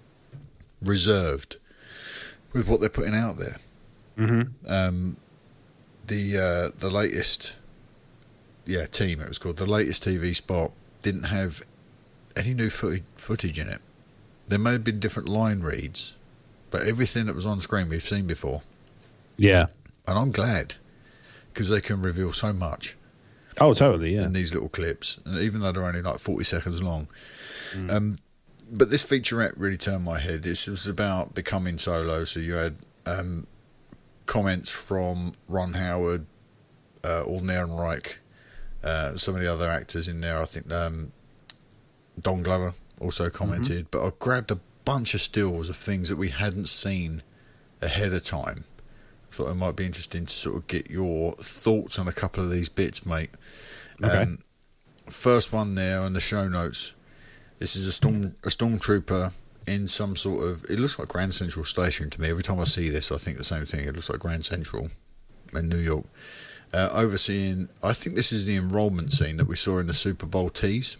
S1: reserved with what they're putting out there.
S2: Mm-hmm.
S1: Um, the uh, the latest, yeah, Team. It was called the latest T V spot. Didn't have any new footage, footage in it. There may have been different line reads, but everything that was on screen we've seen before.
S2: Yeah.
S1: And I'm glad, because they can reveal so much.
S2: Oh, totally, yeah.
S1: In these little clips, and even though they're only like forty seconds long.
S2: Mm.
S1: Um, but this featurette really turned my head. This was about becoming Solo, so you had um, comments from Ron Howard, uh, Alden Ehrenreich, uh, some of the other actors in there. I think um, Don Glover also commented, mm-hmm. but I grabbed a bunch of stills of things that we hadn't seen ahead of time. I thought it might be interesting to sort of get your thoughts on a couple of these bits, mate.
S2: Okay.
S1: Um, first one there on the show notes. This is a storm a stormtrooper in some sort of. It looks like Grand Central Station to me. Every time I see this, I think the same thing. It looks like Grand Central in New York. Uh, overseeing, I think this is the enrollment scene that we saw in the Super Bowl tease.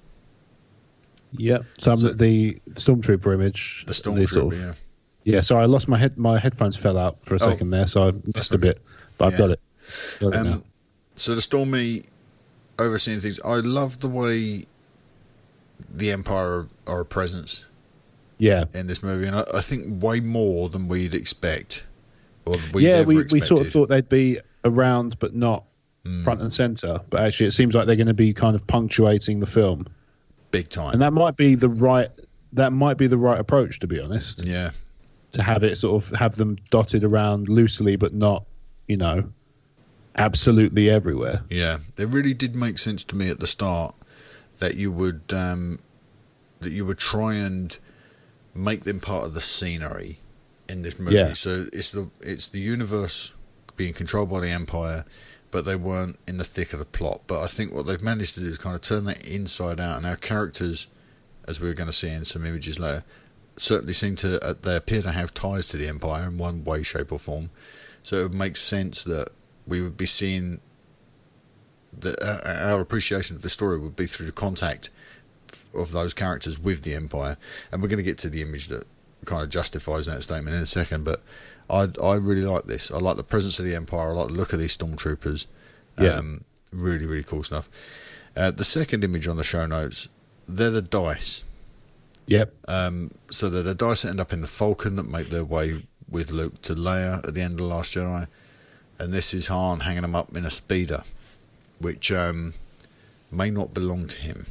S2: Yeah, so, so the Stormtrooper image.
S1: The Stormtrooper, sort of, yeah.
S2: Yeah, sorry, I lost my head. My headphones fell out for a oh, second there, so I missed a bit, but I've yeah. got it. Got
S1: um,
S2: it now.
S1: So the Stormy overseeing things. I love the way the Empire are, are a presence.
S2: Yeah,
S1: in this movie, and I, I think way more than we'd expect. Or we'd
S2: yeah,
S1: ever
S2: we
S1: expected.
S2: we sort of thought they'd be around, but not mm. front and center. But actually, it seems like they're going to be kind of punctuating the film,
S1: big time.
S2: And that might be the right. That might be the right approach, to be honest.
S1: Yeah.
S2: To have it sort of have them dotted around loosely, but not, you know, absolutely everywhere.
S1: Yeah, it really did make sense to me at the start that you would um, that you would try and make them part of the scenery in this movie.
S2: Yeah.
S1: So it's the it's the universe being controlled by the Empire, but they weren't in the thick of the plot. But I think what they've managed to do is kind of turn that inside out, and our characters, as we were going to see in some images later, certainly seem to uh, they appear to have ties to the Empire in one way, shape, or form. So it would make sense that we would be seeing that uh, our appreciation of the story would be through the contact of those characters with the Empire, and we're going to get to the image that kind of justifies that statement in a second. But I I really like this. I like the presence of the Empire. I like the look of these stormtroopers.
S2: Yeah.
S1: Um, really, really cool stuff. Uh, the second image on the show notes, they're the dice.
S2: Yep.
S1: Um, so they're the dice that end up in the Falcon that make their way with Luke to Leia at the end of The Last Jedi. And this is Han hanging them up in a speeder, which um, may not belong to him.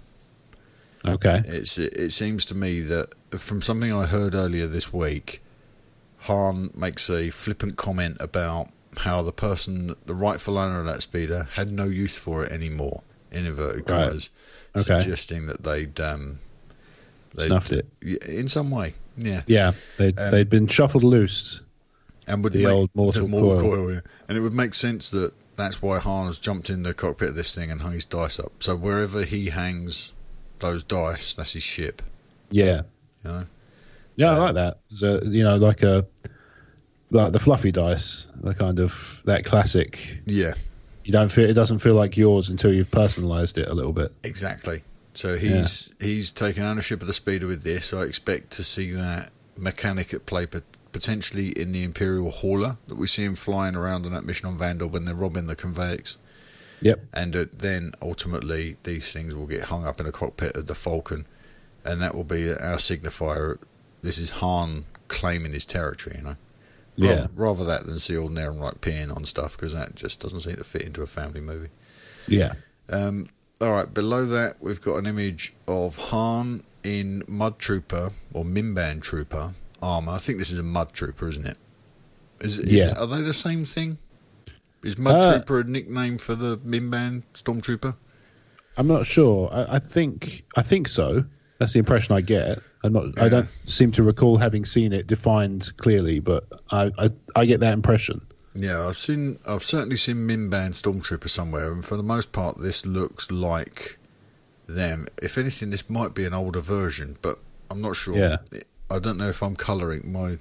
S2: Okay.
S1: It's, it seems to me that from something I heard earlier this week, Han makes a flippant comment about how the person, the rightful owner of that speeder, had no use for it anymore, in inverted commas,
S2: right. okay.
S1: suggesting that they'd, um, they'd
S2: snuffed it
S1: in some way. Yeah,
S2: yeah, they'd, um, they'd been shuffled loose.
S1: And would
S2: the
S1: make,
S2: old mortal,
S1: mortal
S2: coil.
S1: coil, yeah. And it would make sense that that's why Han's jumped in the cockpit of this thing and hung his dice up. So wherever he hangs those dice, that's his ship.
S2: Yeah,
S1: you know.
S2: Yeah,
S1: um,
S2: I like that. So, you know, like a like the fluffy dice, the kind of that classic.
S1: Yeah,
S2: you don't feel it doesn't feel like yours until you've personalised it a little bit.
S1: Exactly. So he's yeah. he's taken ownership of the speeder with this. So I expect to see that mechanic at play, potentially in the Imperial Hauler that we see him flying around on that mission on Vandal when they're robbing the Convex.
S2: Yep.
S1: And uh, then ultimately these things will get hung up in a cockpit of the Falcon, and that will be our signifier. This is Han claiming his territory, you know.
S2: Yeah.
S1: Rather, rather that than see old Ehrenreich peeing on stuff, because that just doesn't seem to fit into a family movie.
S2: Yeah.
S1: Um. All right. Below that, we've got an image of Han in Mud Trooper or Mimban Trooper armor. I think this is a Mud Trooper, isn't it? Is, is
S2: yeah.
S1: it, are they the same thing? Is Mud uh, Trooper a nickname for the Mimban Stormtrooper?
S2: I'm not sure. I, I think I think so. That's the impression I get. I'm not. Yeah. I don't seem to recall having seen it defined clearly, but I, I I get that impression.
S1: Yeah, I've seen. I've certainly seen Mimban Stormtrooper somewhere, and for the most part, this looks like them. If anything, this might be an older version, but I'm not sure.
S2: Yeah.
S1: I don't know if I'm colouring my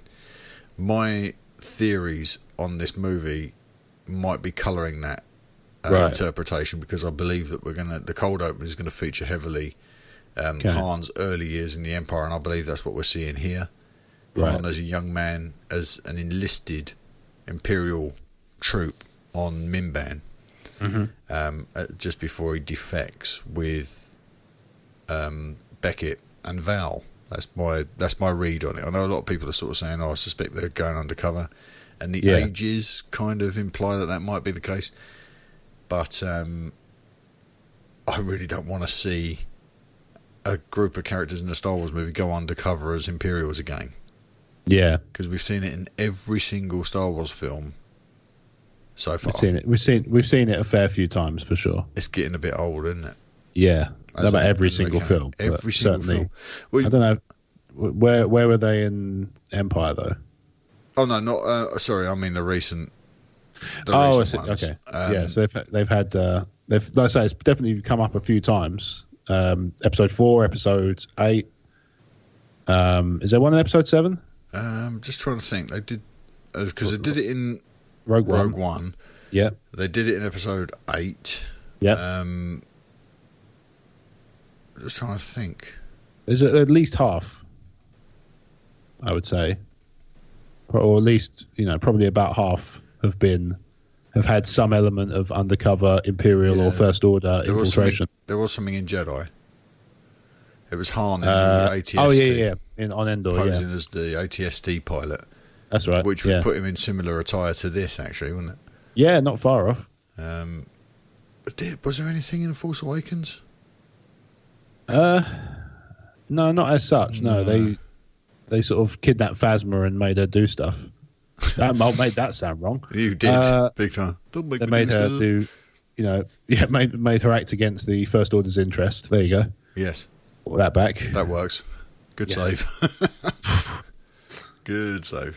S1: my theories on this movie might be colouring that uh,
S2: right.
S1: interpretation, because I believe that we're gonna the cold open is going to feature heavily um,
S2: okay.
S1: Han's early years in the Empire, and I believe that's what we're seeing here.
S2: Right.
S1: Han as a young man, as an enlisted Imperial troop on Mimban,
S2: mm-hmm.
S1: um, uh, just before he defects with um, Beckett and Val. That's my that's my read on it. I know a lot of people are sort of saying, "Oh, I suspect they're going undercover," and the
S2: yeah.
S1: ages kind of imply that that might be the case. But um, I really don't want to see a group of characters in a Star Wars movie go undercover as Imperials again.
S2: Yeah,
S1: because we've seen it in every single Star Wars film so far.
S2: We've seen it. We've seen we've seen it a fair few times for sure.
S1: It's getting a bit old, isn't it?
S2: Yeah,
S1: As
S2: about
S1: in,
S2: every single film.
S1: Every single
S2: certainly,
S1: film. Well,
S2: I don't know where where were they in Empire though.
S1: Oh no, not uh, sorry. I mean the recent. The
S2: oh,
S1: recent ones.
S2: okay.
S1: Um,
S2: yeah, so they've they've had uh, they've like I say it's definitely come up a few times. Um, episode four, episode eight. Um, is there one in episode seven?
S1: Um, just trying to think. They did because uh, they did it in
S2: Rogue One.
S1: Rogue One.
S2: Yeah.
S1: They did it in episode eight.
S2: Yeah.
S1: Um, just trying to think.
S2: There's at least half, I would say, or at least you know probably about half have been have had some element of undercover Imperial yeah. or First Order
S1: there
S2: infiltration.
S1: Was there was something in Jedi. It was Han in
S2: uh,
S1: the A T S T.
S2: Oh yeah, yeah, in on Endor,
S1: posing
S2: yeah.
S1: as the A T S T pilot.
S2: That's right.
S1: Which would
S2: yeah.
S1: put him in similar attire to this, actually, wouldn't it?
S2: Yeah, not far off.
S1: Um, but did, was there anything in Force Awakens?
S2: Uh, no, not as such. No,
S1: no.
S2: they they sort of kidnapped Phasma and made her do stuff. That made that sound wrong.
S1: You did,
S2: uh,
S1: big time. Don't make
S2: they
S1: me
S2: made her
S1: stuff.
S2: do, you know, yeah, made made her act against the First Order's interest. There you go.
S1: Yes.
S2: Put that back.
S1: That works. Good
S2: Yeah.
S1: save. Good save.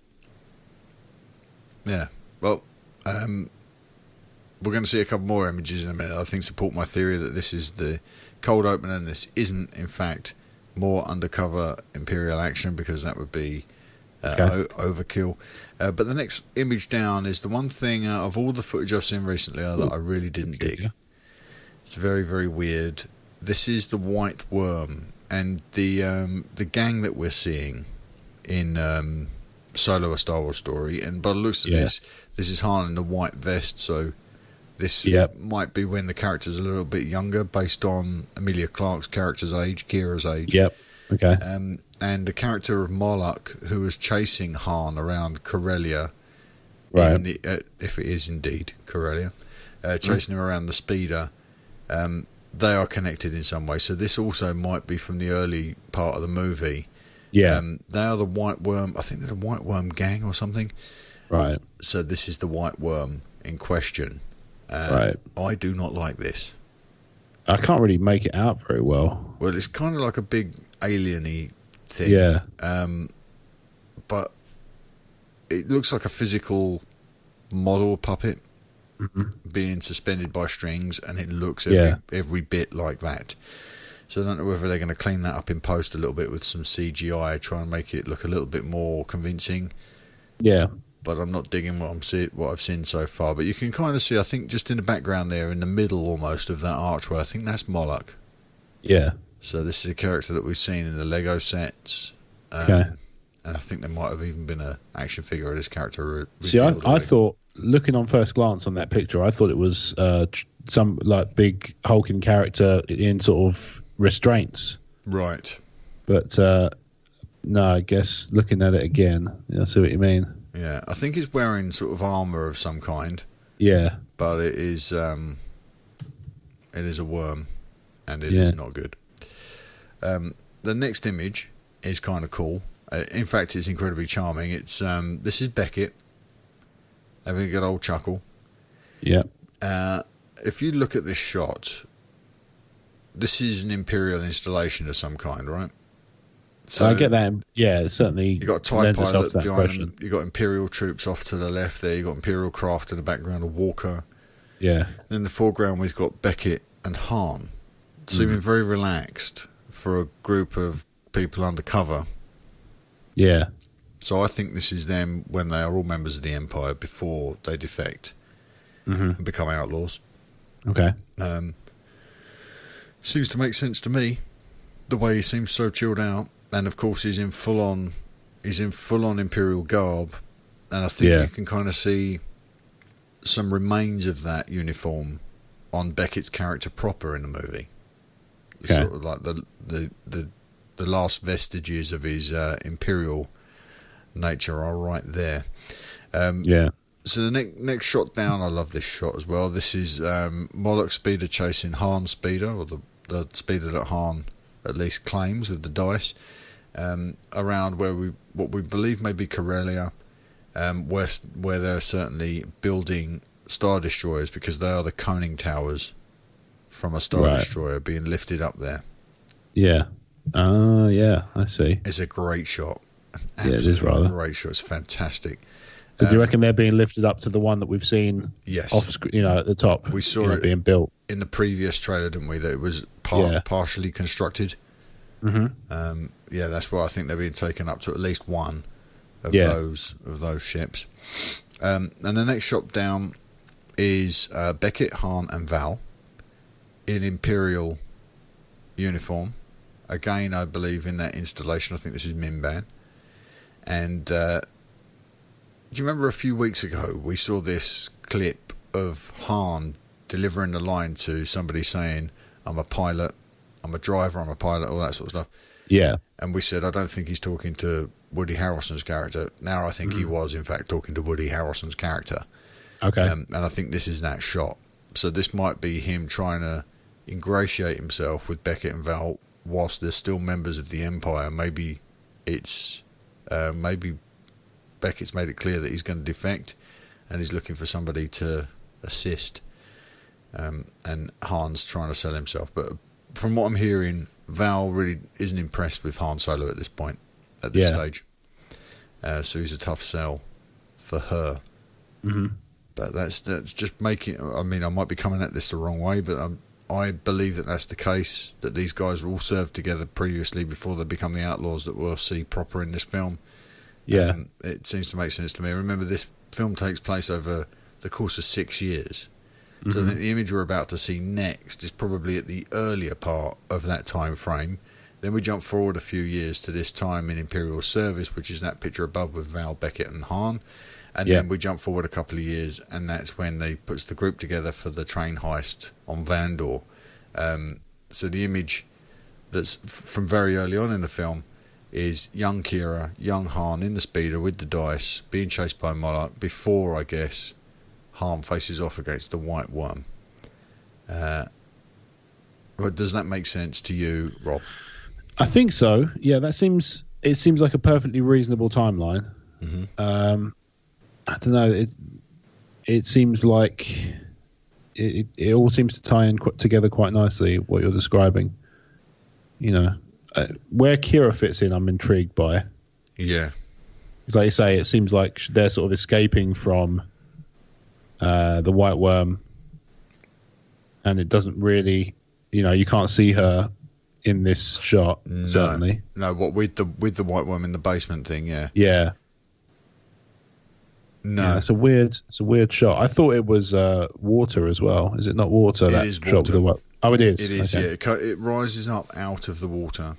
S1: Yeah. Well, um, we're going to see a couple more images in a minute. I think support my theory that this is the cold open and this isn't, in fact, more undercover Imperial action, because that would be uh,
S2: Okay.
S1: o- overkill. Uh, but the next image down is the one thing uh, of all the footage I've seen recently uh, that I really didn't dig.
S2: Yeah.
S1: It's very, very weird. This is the White Worm, and the um, the gang that we're seeing in um, Solo: A Star Wars Story. And by the looks of
S2: Yeah.
S1: this, this is Han in the white vest, so this
S2: Yep.
S1: might be when the character's a little bit younger, based on Emilia Clarke's character's age, Kira's age.
S2: Yep. Okay.
S1: Um, and the character of Moloch, who was chasing Han around Corellia,
S2: Right.
S1: in the, uh, if it is indeed Corellia, uh, chasing him around the speeder, um, they are connected in some way. So this also might be from the early part of the movie.
S2: Yeah.
S1: Um, they are the White Worm. I think they're the White Worm gang or something.
S2: Right.
S1: So this is the White Worm in question. Uh,
S2: Right.
S1: I do not like this.
S2: I can't really make it out very well.
S1: Well, it's kind of like a big alien-y thing.
S2: Yeah.
S1: Um, but it looks like a physical model puppet
S2: Mm-hmm.
S1: being suspended by strings, and it looks every,
S2: Yeah.
S1: every bit like that. So I don't know whether they're going to clean that up in post a little bit with some C G I, try and make it look a little bit more convincing.
S2: Yeah.
S1: But I'm not digging what I'm see what I've seen so far. But you can kind of see, I think, just in the background there, in the middle almost of that archway, I think that's Moloch.
S2: Yeah.
S1: So this is a character that we've seen in the Lego sets. Um,
S2: Okay.
S1: And I think there might have even been an action figure of this character. Re-
S2: See, I,
S1: revealed
S2: I
S1: already.
S2: thought, looking on first glance on that picture, I thought it was uh, tr- some like big hulking character in sort of restraints.
S1: Right.
S2: But uh, no, I guess looking at it again, I see what you mean.
S1: Yeah, I think it's wearing sort of armour of some kind,
S2: Yeah.
S1: but it is um, it is a worm, and it is
S2: Yeah.
S1: not good. Um, the next image is kind of cool. Uh, in fact, it's incredibly charming. It's um, this is Beckett having a good old chuckle.
S2: Yeah.
S1: Uh, if you look at this shot, this is an Imperial installation of some kind, right?
S2: So I get that. Yeah, it certainly.
S1: You got a TIE
S2: lends itself
S1: pilot
S2: to that
S1: behind
S2: impression.
S1: them. You got Imperial troops off to the left there. You got Imperial craft in the background, a Walker.
S2: Yeah.
S1: In the foreground, we've got Beckett and Han, seeming very relaxed for a group of people undercover.
S2: Yeah.
S1: So I think this is them when they are all members of the Empire before they defect
S2: Mm-hmm.
S1: and become outlaws.
S2: Okay.
S1: Um, seems to make sense to me. The way he seems so chilled out, and of course he's in full on, he's in full on Imperial garb, and I think
S2: Yeah.
S1: you can kind of see some remains of that uniform on Beckett's character proper in the movie.
S2: Okay.
S1: Sort of like the the the, the last vestiges of his uh, Imperial nature are right there. Um,
S2: Yeah.
S1: so the next next shot down, I love this shot as well. This is um, Moloch Speeder chasing Han Speeder, or the, the Speeder that Han at least claims with the dice, um, around where we what we believe may be Corellia, um, where, where they're certainly building Star Destroyers, because they are the coning towers from a Star
S2: Right.
S1: Destroyer being lifted up there.
S2: Yeah. Ah, yeah. I see.
S1: It's a great shot.
S2: Yeah, it is
S1: Absolutely
S2: rather.
S1: great shot. It's fantastic.
S2: So do you
S1: Um,
S2: reckon they're being lifted up to the one that we've seen
S1: Yes.
S2: off screen, you know, at the top?
S1: We saw
S2: you know,
S1: it.
S2: being built.
S1: In the previous trailer, didn't we, that it was par-
S2: Yeah.
S1: partially constructed?
S2: Mm-hmm.
S1: Um, yeah, that's why I think they're being taken up to at least one of
S2: Yeah.
S1: those of those ships. Um, and the next shot down is uh, Beckett, Han, and Val in Imperial uniform. Again, I believe in that installation. I think this is Mimban. And uh, do you remember a few weeks ago we saw this clip of Han delivering the line to somebody saying, "I'm a pilot, I'm a driver, I'm a pilot," all that sort of stuff.
S2: Yeah.
S1: And we said, I don't think he's talking to Woody Harrelson's character. Now I think he was, in fact, talking to Woody Harrelson's character.
S2: Okay.
S1: Um, and I think this is that shot. So this might be him trying to ingratiate himself with Beckett and Val whilst they're still members of the Empire. Maybe it's uh, maybe Beckett's made it clear that he's going to defect and he's looking for somebody to assist. Um, and Han's trying to sell himself. But from what I'm hearing, Val really isn't impressed with Han Solo at this point, at this
S2: Yeah.
S1: stage. Uh, so he's a tough sell for her.
S2: Mm-hmm.
S1: But that's that's just making. I mean, I might be coming at this the wrong way, but I'm, I believe that that's the case. That these guys were all served together previously before they become the outlaws that we'll see proper in this film.
S2: Yeah.
S1: Um, it seems to make sense to me. Remember, this film takes place over the course of six years. So I think the image we're about to see next is probably at the earlier part of that time frame. Then we jump forward a few years to this time in Imperial service, which is that picture above with Val, Beckett and Han. And
S2: Yeah.
S1: then we jump forward a couple of years, and that's when they puts the group together for the train heist on Vandor. Um, so the image that's f- from very early on in the film is young Kira, young Han in the speeder with the dice, being chased by Moloch before, I guess, Han faces off against the White Worm. Uh, well, does that make sense to you, Rob?
S2: I think so. Yeah, that seems. It seems like a perfectly reasonable timeline.
S1: Mhm.
S2: Um, I don't know. It it seems like it, it, it all seems to tie in qu- together quite nicely. What you're describing, you know, uh, where Kira fits in, I'm intrigued by.
S1: Yeah,
S2: like you say, it seems like they're sort of escaping from uh, the White Worm, and it doesn't really, you know, you can't see her in this shot.
S1: no,
S2: certainly,
S1: no. What with the with the White Worm in the basement thing? Yeah,
S2: yeah.
S1: no,
S2: Yeah, it's a weird, it's a weird shot. I thought it was uh, water as well. Is it not water?
S1: It
S2: that
S1: is
S2: shot
S1: water.
S2: with the wa- oh, it is.
S1: it is.
S2: Okay.
S1: Yeah, it, co- it rises up out of the water.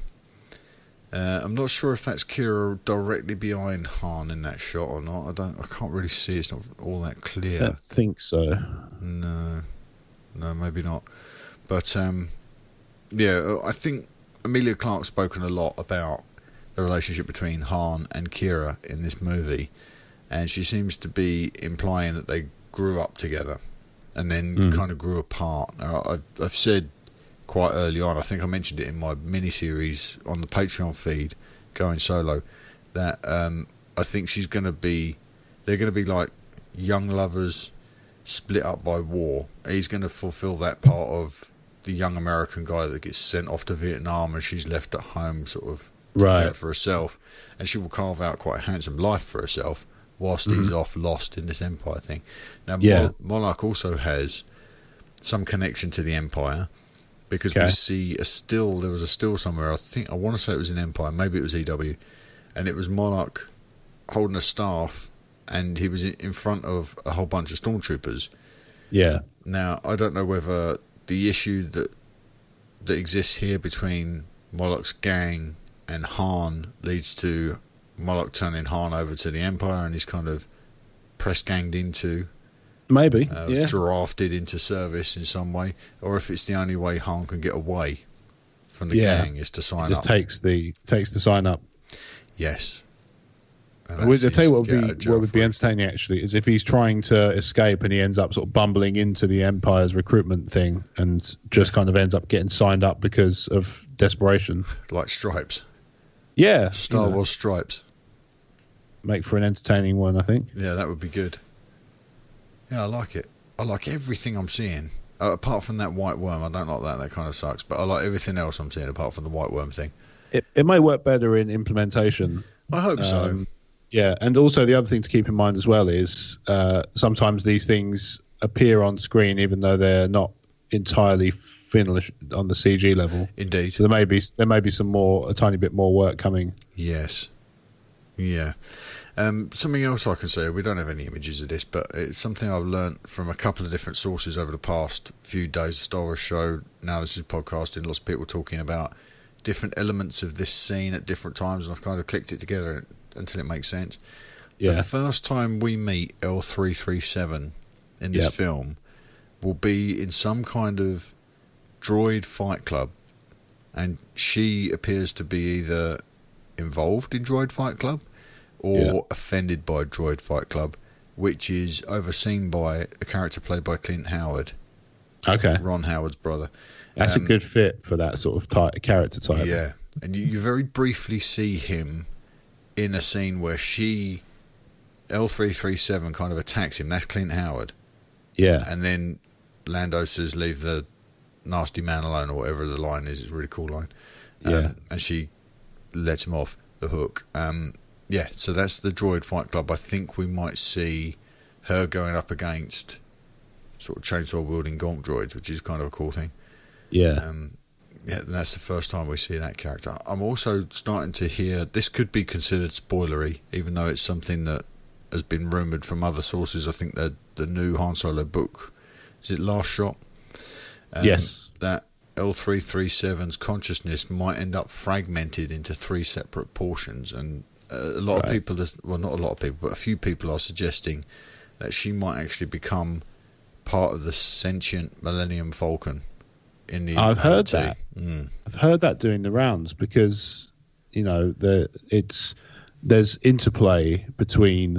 S1: Uh, I'm not sure if that's Kira directly behind Han in that shot or not. I don't. I can't really see. It's not all that
S2: I
S1: clear.
S2: don't think so.
S1: No, no, maybe not. But um, yeah, I think Emilia Clarke's spoken a lot about the relationship between Han and Kira in this movie, and she seems to be implying that they grew up together and then
S2: Mm.
S1: kind of grew apart. Now, I've, I've said quite early on, I think I mentioned it in my mini-series on the Patreon feed, Going Solo, that um, I think she's going to be, they're going to be like young lovers split up by war. He's going to fulfill that part of the young American guy that gets sent off to Vietnam and she's left at home sort of to
S2: Right.
S1: fend for herself, and she will carve out quite a handsome life for herself whilst
S2: Mhm.
S1: he's off lost in this Empire thing. Now,
S2: Yeah.
S1: Mon- Monarch also has some connection to the Empire, because we
S2: Okay.
S1: see a still, there was a still somewhere, I think, I want to say it was in Empire, maybe it was E W, and it was Monarch holding a staff, and he was in in front of a whole bunch of stormtroopers.
S2: Yeah.
S1: Now, I don't know whether the issue that that exists here between Moloch's gang and Han leads to Moloch turning Han over to the Empire, and he's kind of press ganged into,
S2: Maybe.
S1: uh,
S2: yeah.
S1: drafted into service in some way, or if it's the only way Han can get away from the
S2: Yeah.
S1: gang is to sign
S2: Just
S1: up.
S2: takes the takes the sign up.
S1: Yes. And
S2: I would
S1: that's
S2: tell you
S1: his
S2: what would
S1: get
S2: be
S1: out of jail
S2: what would be
S1: free.
S2: entertaining actually is if he's trying to escape and he ends up sort of bumbling into the Empire's recruitment thing and just kind of ends up getting signed up because of desperation.
S1: Like Stripes.
S2: Yeah,
S1: Star
S2: you know,
S1: Wars Stripes.
S2: make for an entertaining one, I think.
S1: Yeah, that would be good. Yeah, I like it. I like everything I'm seeing. Uh, apart from that White Worm, I don't like that. That kind of sucks. But I like everything else I'm seeing apart from the White Worm thing.
S2: It it may work better in implementation.
S1: I hope so.
S2: Um, Yeah, and also the other thing to keep in mind as well is uh, sometimes these things appear on screen even though they're not entirely finished on the C G level.
S1: Indeed.
S2: So there may be there may be some more a tiny bit more work coming.
S1: Yes. Yeah. Um, something else I can say, we don't have any images of this, but it's something I've learnt from a couple of different sources over the past few days of Star Wars Show. Now this is podcasting, lots of people talking about different elements of this scene at different times, and I've kind of clicked it together until it makes sense.
S2: Yeah.
S1: The first time we meet L three thirty-seven in this
S2: Yep.
S1: film will be in some kind of droid fight club, and she appears to be either involved in Droid Fight Club or
S2: Yeah.
S1: offended by Droid Fight Club, which is overseen by a character played by Clint Howard,
S2: Okay,
S1: Ron Howard's brother.
S2: that's
S1: Um,
S2: a good fit for that sort of type, character type.
S1: Yeah, and you, you very briefly see him in a scene where she, L three thirty-seven, kind of attacks him. That's Clint Howard.
S2: yeah,
S1: And then Lando says, leave the nasty man alone, or whatever the line is. It's a really cool line. Um,
S2: Yeah.
S1: And she lets him off the hook. Um, yeah, so that's the Droid Fight Club. I think we might see her going up against sort of chainsaw-wielding gonk droids, which is kind of a cool thing.
S2: yeah,
S1: Um, yeah, and that's the first time we see that character. I'm also starting to hear, this could be considered spoilery, even though it's something that has been rumoured from other sources. I think that the new Han Solo book, is it Last Shot? Um,
S2: Yes.
S1: That L three thirty-seven's consciousness might end up fragmented into three separate portions, and uh, a lot
S2: Right.
S1: of people, are, well, not a lot of people, but a few people are suggesting that she might actually become part of the sentient Millennium Falcon. In the
S2: I've heard
S1: T.
S2: that.
S1: Mm.
S2: I've heard that doing the rounds because you know the it's there's interplay between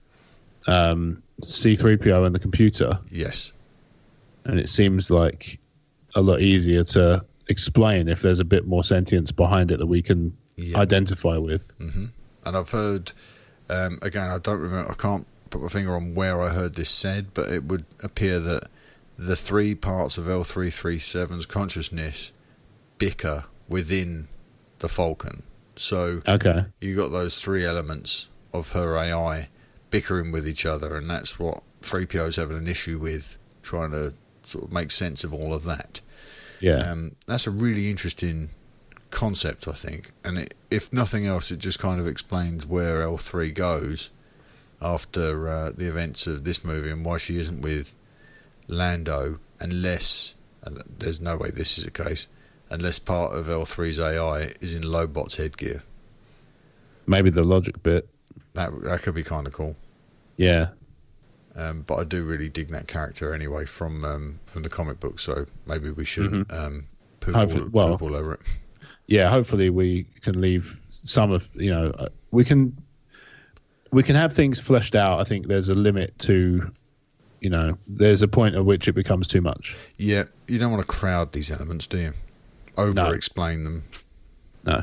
S2: um, C three P O and the computer,
S1: Yes.
S2: and it seems like a lot easier to explain if there's a bit more sentience behind it that we can
S1: Yeah.
S2: identify with.
S1: hmm And I've heard, um, again, I don't remember, I can't put my finger on where I heard this said, but it would appear that the three parts of L three thirty-seven's consciousness bicker within the Falcon. So
S2: Okay.
S1: you got those three elements of her A I bickering with each other, and that's what three P O's having an issue with, trying to sort of make sense of all of that.
S2: Yeah.
S1: Um, that's a really interesting concept, I think, and it, if nothing else, it just kind of explains where L three goes after uh, the events of this movie and why she isn't with Lando, unless, and there's no way this is the case, unless part of L three's A I is in Lobot's headgear.
S2: Maybe the logic bit.
S1: That that could be kind of cool.
S2: Yeah.
S1: Um, but I do really dig that character anyway from um, from the comic book, so maybe we shouldn't
S2: Mm-hmm.
S1: um, poop, all,
S2: Hopefully- well-
S1: poop all over it.
S2: Yeah. Hopefully, we can leave some of you know uh, we can we can have things fleshed out. I think there's a limit to you know there's a point at which it becomes too much.
S1: Yeah, you don't want to crowd these elements, do you? Over-explain them.
S2: No.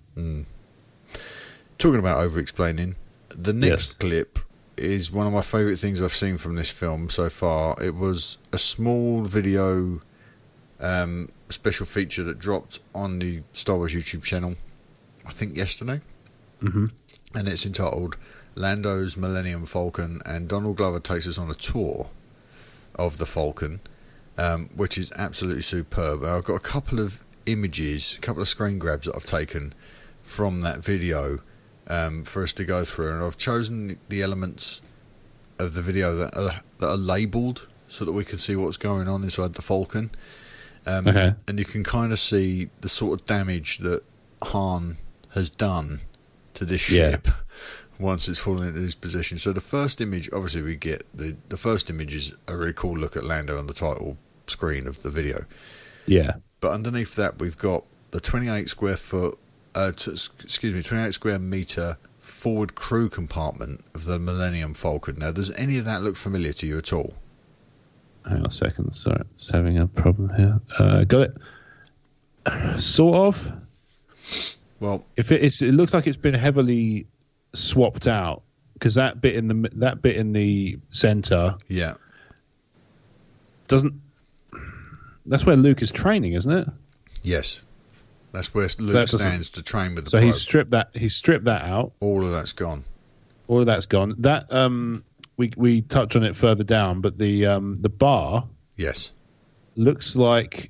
S1: Talking about over-explaining, the next
S2: Yes.
S1: clip is one of my favourite things I've seen from this film so far. It was a small video um, special feature that dropped on the Star Wars YouTube channel, I think yesterday.
S2: Mm-hmm.
S1: And it's entitled Lando's Millennium Falcon, and Donald Glover takes us on a tour of the Falcon, um, which is absolutely superb. I've got a couple of images, a couple of screen grabs that I've taken from that video um, for us to go through, and I've chosen the elements of the video that are, that are labelled so that we can see what's going on inside the Falcon. Um,
S2: Okay.
S1: And you can kind of see the sort of damage that Han has done to this
S2: Yeah.
S1: ship once it's fallen into this position. So the first image, obviously we get, the, the first image is a really cool look at Lando on the title screen of the video.
S2: Yeah.
S1: But underneath that we've got the twenty-eight square foot, uh, t- excuse me, twenty-eight square metre forward crew compartment of the Millennium Falcon. Now, does any of that look familiar to you at all?
S2: Hang on a second. Sorry, just having a problem here. Uh, got it. Sort of.
S1: Well,
S2: If it, it's, it looks like it's been heavily swapped out because that bit in the that bit in the center
S1: yeah.
S2: doesn't. That's where Luke is training, isn't it?
S1: Yes. That's where Luke
S2: That doesn't-
S1: stands to train with the
S2: So
S1: probe.
S2: he's stripped that. He's stripped that out.
S1: All of that's gone.
S2: All of that's gone. That um, we we touch on it further down, but the um the bar
S1: Yes.
S2: looks like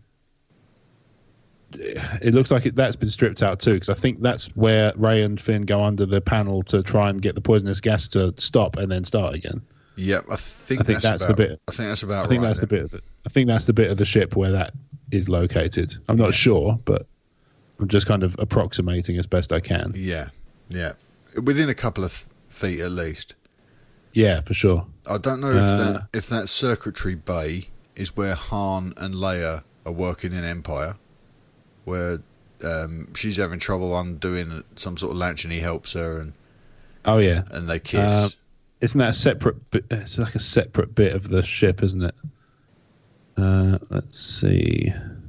S2: it looks like it, that's been stripped out too, because I think that's where Ray and Finn go under the panel to try and get the poisonous gas to stop and then start again.
S1: Yeah, I think,
S2: I think
S1: that's,
S2: that's the
S1: about,
S2: bit-
S1: I think that's about
S2: I think
S1: right.
S2: that's the
S1: then.
S2: bit. Of the, I think that's the bit of the ship where that is located. I'm not
S1: Yeah.
S2: sure, but I'm just kind of approximating as best I can.
S1: Yeah, yeah. Within a couple of feet at least.
S2: Yeah, for sure.
S1: I don't know if
S2: Uh,
S1: that if that circuitry bay is where Han and Leia are working in Empire, where um, she's having trouble undoing some sort of latch and he helps her and,
S2: Oh yeah,
S1: and they kiss.
S2: Uh, isn't that a separate? Bit, it's like a separate bit of the ship, isn't it? Uh, let's see.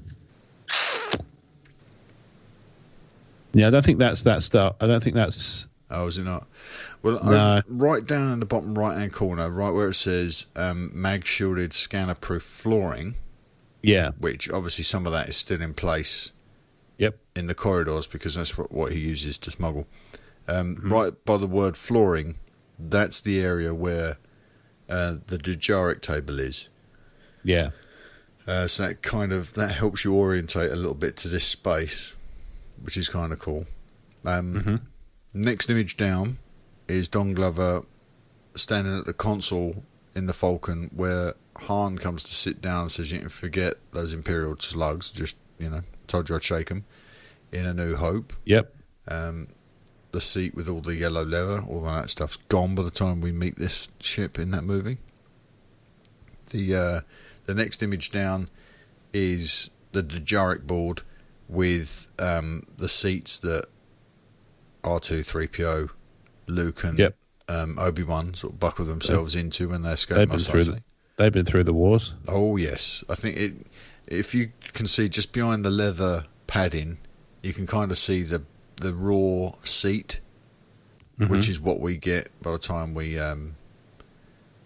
S2: Yeah, I don't think that's that stuff. I don't think that's.
S1: Oh, is it not? Well,
S2: No.
S1: over, right down in the bottom right-hand corner, right where it says um, mag-shielded scanner-proof flooring,
S2: Yeah.
S1: which obviously some of that is still in place
S2: Yep.
S1: in the corridors because that's what, what he uses to smuggle. Um,
S2: Mm-hmm.
S1: Right by the word flooring, that's the area where uh, the Dejaric table is.
S2: Yeah.
S1: Uh, so that kind of that helps you orientate a little bit to this space, which is kind of cool. Um,
S2: Mm-hmm.
S1: Next image down is Don Glover standing at the console in the Falcon, where Han comes to sit down and says, "You can forget those Imperial slugs. Just you know, told you I'd shake them." In A New Hope,
S2: Yep.
S1: um, the seat with all the yellow leather, all of that stuff's gone by the time we meet this ship in that movie. The uh, the next image down is the Dejaric board with um, the seats that R two, three P O, Luke and
S2: Yep.
S1: um, Obi-Wan sort of buckle themselves into when they escape
S2: They've been
S1: Mos
S2: through.
S1: Eisley.
S2: The, they've been through the wars.
S1: Oh yes, I think it. If you can see just behind the leather padding, you can kind of see the the raw seat,
S2: Mm-hmm.
S1: which is what we get by the time we um,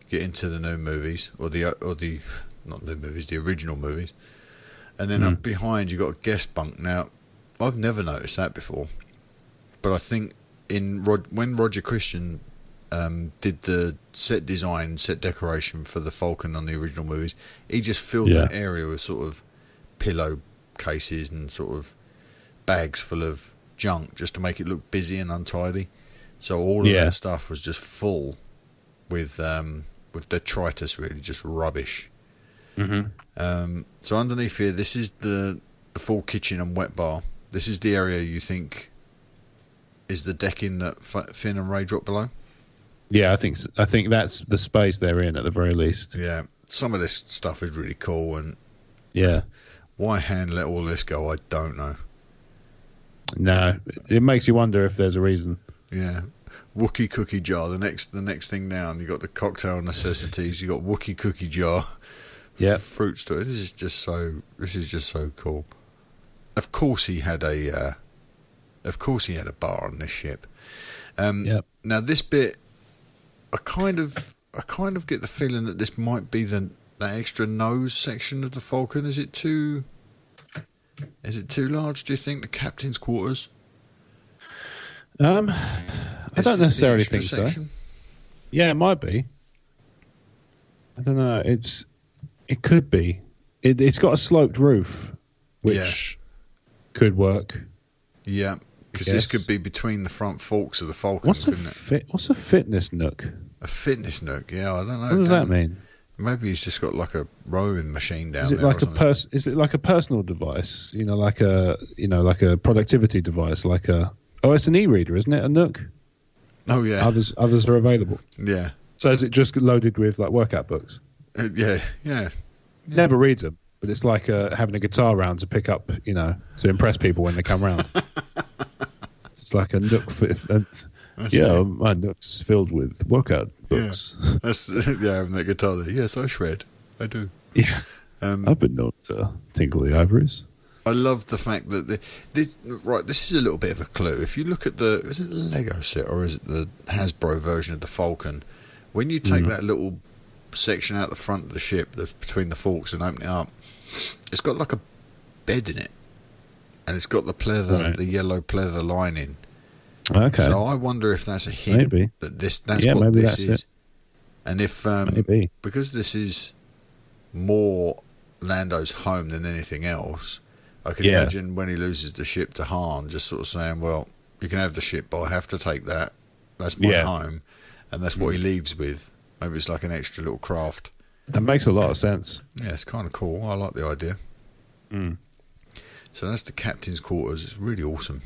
S1: get into the new movies or the or the not new movies, the original movies, and then mm. up behind you got a guest bunk. Now, I've never noticed that before, but I think in Rod- when Roger Christian um, did the set design, set decoration for the Falcon on the original movies, he just filled yeah. that area with sort of pillow cases and sort of bags full of junk just to make it look busy and untidy. So all of yeah. that stuff was just full with um, with detritus, really, just rubbish.
S2: Mm-hmm.
S1: Um, so underneath here, this is the, the full kitchen and wet bar. This is the area you think is the decking that Finn and Rey drop below?
S2: Yeah, I think so. I think that's the space they're in at the very least.
S1: Yeah, some of this stuff is really cool, and
S2: yeah,
S1: why hand let all this go? I don't know.
S2: No, it makes you wonder if there's a reason.
S1: Yeah, Wookiee cookie jar. The next, the next thing down, you got the cocktail necessities. You got Wookiee cookie jar.
S2: Yeah,
S1: fruit store. This is just so. This is just so cool. Of course, he had a. Uh, of course, he had a bar on this ship. Um,
S2: yep.
S1: Now, this bit, I kind of, I kind of get the feeling that this might be the that extra nose section of the Falcon. Is it too? Is it too large? Do you think the captain's quarters?
S2: Um, I don't necessarily think section? so. Yeah, it might be. I don't know. It's it could be. It, it's got a sloped roof, which yeah. could work.
S1: Yeah, because this could be between the front forks of the Falcon.
S2: What's a
S1: couldn't
S2: fit, What's a fitness nook?
S1: A fitness nook? Yeah, I don't know.
S2: What does that mean?
S1: Maybe he's just got like a rowing machine down
S2: is it
S1: there.
S2: Like a pers- is it like a personal device? You know, like a you know, like a productivity device, like a. Oh, it's an e-reader, isn't it? A Nook.
S1: Oh yeah.
S2: Others others are available.
S1: Yeah.
S2: So is it just loaded with like workout books?
S1: Uh, yeah, yeah, yeah.
S2: Never reads them, but it's like uh, having a guitar round to pick up, you know, to impress people when they come round. It's like a Nook. For, and, yeah, it. My Nook's filled with workout books.
S1: Yeah, That's, yeah having that guitar there. Yes, I shred. I do.
S2: Yeah. Um, I've been known to tinkle the ivories.
S1: I love the fact that the, this, right. This is a little bit of a clue. If you look at the, is it the Lego set or is it the Hasbro version of the Falcon? When you take mm. that little section out the front of the ship, the, between the forks, and open it up, it's got like a bed in it, and it's got the pleather, right. the yellow pleather lining.
S2: Okay.
S1: So I wonder if that's a hint
S2: maybe.
S1: that this that's
S2: yeah,
S1: what this
S2: that's
S1: is,
S2: it.
S1: And if um,
S2: maybe.
S1: because this is more Lando's home than anything else. I can
S2: yeah.
S1: imagine when he loses the ship to Han, just sort of saying, well, you can have the ship, but I have to take that. That's my
S2: yeah.
S1: home. And that's what he leaves with. Maybe it's like an extra little craft.
S2: That makes a lot of sense.
S1: Yeah, it's kind of cool. I like the idea.
S2: Mm.
S1: So that's the captain's quarters. It's really awesome.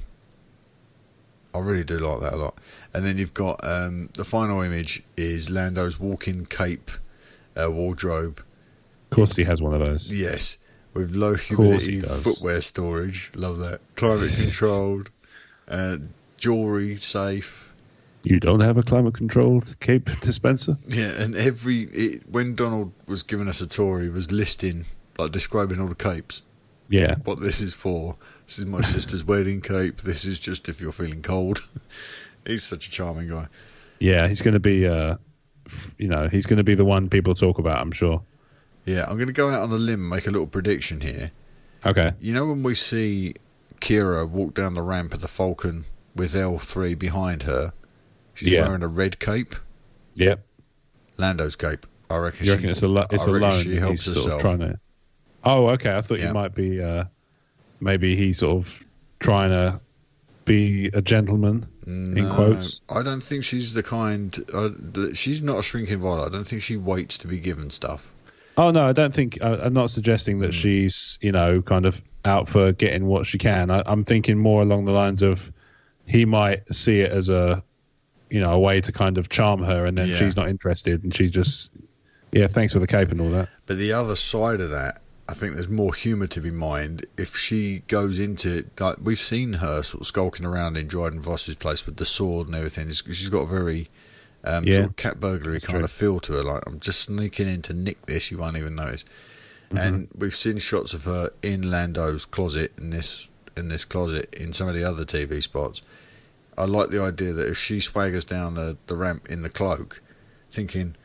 S1: I really do like that a lot. And then you've got um, the final image is Lando's walk-in cape uh, wardrobe.
S2: Of course he has one of those.
S1: Yes. With low humidity footwear storage. Love that. Climate controlled. Uh, jewellery safe.
S2: You don't have a climate controlled cape dispenser?
S1: Yeah, and every it, when Donald was giving us a tour, he was listing, like describing all the capes.
S2: Yeah.
S1: What this is for. This is my sister's wedding cape. This is just if you're feeling cold. He's such a charming guy.
S2: Yeah, he's going to be, uh, you know, he's going to be the one people talk about, I'm sure.
S1: Yeah, I'm going to go out on a limb and make a little prediction here.
S2: Okay.
S1: You know when we see Kira walk down the ramp of the Falcon with L three behind her, she's
S2: yeah.
S1: wearing a red cape?
S2: Yep.
S1: Lando's cape. I reckon,
S2: you
S1: she,
S2: reckon it's a, lo- it's
S1: I
S2: a
S1: reckon
S2: loan
S1: she helps
S2: he's
S1: herself.
S2: Sort of trying to... Oh, okay. I thought
S1: yeah.
S2: you might be... Uh, maybe he's sort of trying to be a gentleman,
S1: no,
S2: in quotes.
S1: I don't think she's the kind... Uh, she's not a shrinking violet. I don't think she waits to be given stuff.
S2: Oh, no, I don't think... Uh, I'm not suggesting that mm. she's, you know, kind of out for getting what she can. I, I'm thinking more along the lines of he might see it as a, you know, a way to kind of charm her, and then
S1: yeah.
S2: she's not interested, and she's just, yeah, thanks for the cape and all that.
S1: But the other side of that, I think there's more humour to be mined if she goes into it. Like, we've seen her sort of skulking around in Dryden Voss's place with the sword and everything. It's, she's got a very um,
S2: yeah.
S1: sort of cat burglary
S2: That's
S1: kind
S2: true.
S1: of feel to her. Like, I'm just sneaking in to nick this, you won't even notice. Mm-hmm. And we've seen shots of her in Lando's closet, in this in this closet, in some of the other T V spots. I like the idea that if she swaggers down the, the ramp in the cloak, thinking,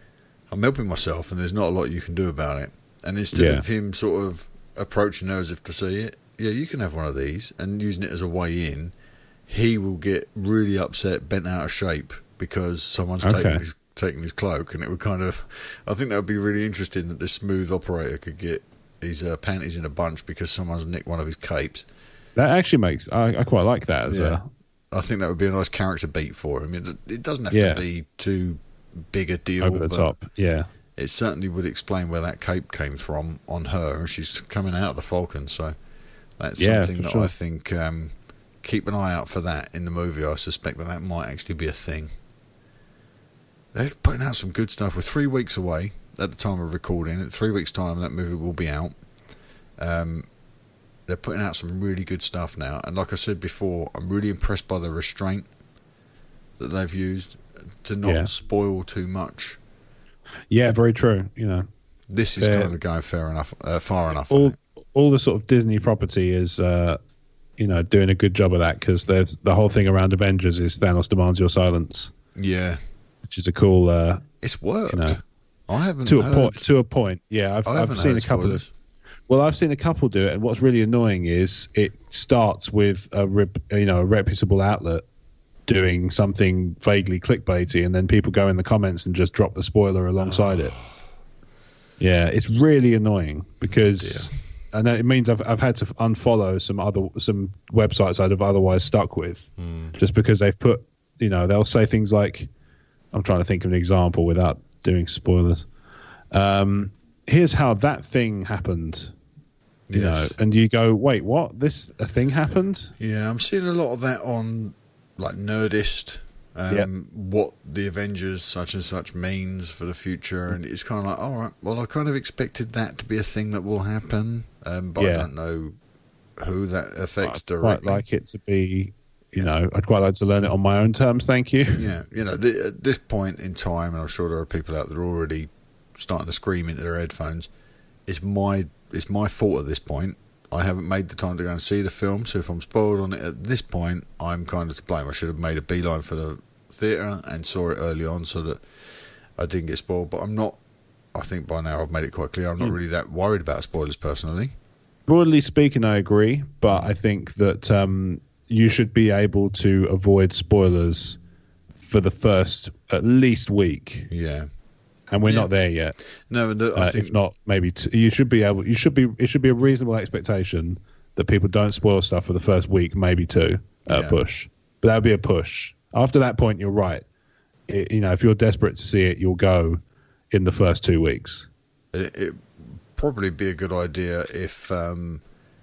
S1: I'm helping myself, and there's not a lot you can do about it. And instead
S2: Yeah.
S1: of him sort of approaching her as if to say, it, yeah, you can have one of these, and using it as a way in, he will get really upset, bent out of shape, because someone's
S2: Okay.
S1: taken his, taken his cloak. And it would kind of, I think that would be really interesting that this smooth operator could get his uh, panties in a bunch because someone's nicked one of his capes.
S2: That actually makes I, I quite like that as
S1: Yeah.
S2: a
S1: I think that would be a nice character beat for him. It, it doesn't have
S2: Yeah.
S1: to be too big a deal,
S2: over the
S1: but
S2: top. Yeah.
S1: it certainly would explain where that cape came from on her, and she's coming out of the Falcon, so that's
S2: Yeah,
S1: something
S2: for
S1: that
S2: sure.
S1: I think um, keep an eye out for that in the movie. I suspect that that might actually be a thing. They're putting out some good stuff. We're three weeks away at the time of recording. In three weeks' time, that movie will be out. Um, they're putting out some really good stuff now, and like I said before, I'm really impressed by the restraint that they've used to not
S2: Yeah.
S1: spoil too much.
S2: Yeah, very true. You know,
S1: This is
S2: Fair.
S1: kind of going fair enough, uh, far enough. I
S2: all
S1: think.
S2: all the sort of Disney property is, uh, you know, doing a good job of that because there's the whole thing around Avengers is Thanos demands your silence,
S1: Yeah,
S2: which is a cool. Uh,
S1: it's worked.
S2: You know,
S1: I haven't
S2: to a
S1: heard,
S2: point. To a point. Yeah, I've
S1: I
S2: I've
S1: haven't
S2: seen
S1: heard
S2: a couple
S1: spoilers.
S2: of. Well, I've seen a couple do it, and what's really annoying is it starts with a rep, you know a reputable outlet doing something vaguely clickbaity, and then people go in the comments and just drop the spoiler alongside it. Yeah, it's really annoying because I know it means I've I've had to unfollow some other some websites I'd have otherwise stuck with
S1: Hmm.
S2: just because they've put you know they'll say things like, I'm trying to think of an example without doing spoilers. Um, here's how that thing happened. You
S1: Yes.
S2: know, and you go, wait, what? This a thing happened?
S1: Yeah, I'm seeing a lot of that on like Nerdist. Um,
S2: Yep.
S1: What the Avengers such and such means for the future, and it's kind of like, all right, well, I kind of expected that to be a thing that will happen, um, but I
S2: Yeah.
S1: don't know who that affects
S2: I'd quite
S1: directly.
S2: like it to be, you know, I'd quite like to learn it on my own terms. Thank you.
S1: Yeah, you know, th- at this point in time, and I'm sure there are people out there already starting to scream into their headphones. It's my it's my fault at this point. I haven't made the time to go and see the film, so if I'm spoiled on it at this point, I'm kind of to blame. I should have made a beeline for the theatre and saw it early on so that I didn't get spoiled. But I'm not. I think by now I've made it quite clear. I'm not really that worried about spoilers personally.
S2: Broadly speaking, I agree, but I think that um, you should be able to avoid spoilers for the first at least week,
S1: Yeah.
S2: and we're
S1: Yeah.
S2: not there yet.
S1: No, the, I
S2: Uh,
S1: think
S2: if not, maybe t- you should be able. You should be. It should be a reasonable expectation that people don't spoil stuff for the first week, maybe two, uh,
S1: Yeah.
S2: push. But that would be a push. After that point, you're right. It, you know, if you're desperate to see it, you'll go in the first two weeks.
S1: it, it probably be a good idea if um,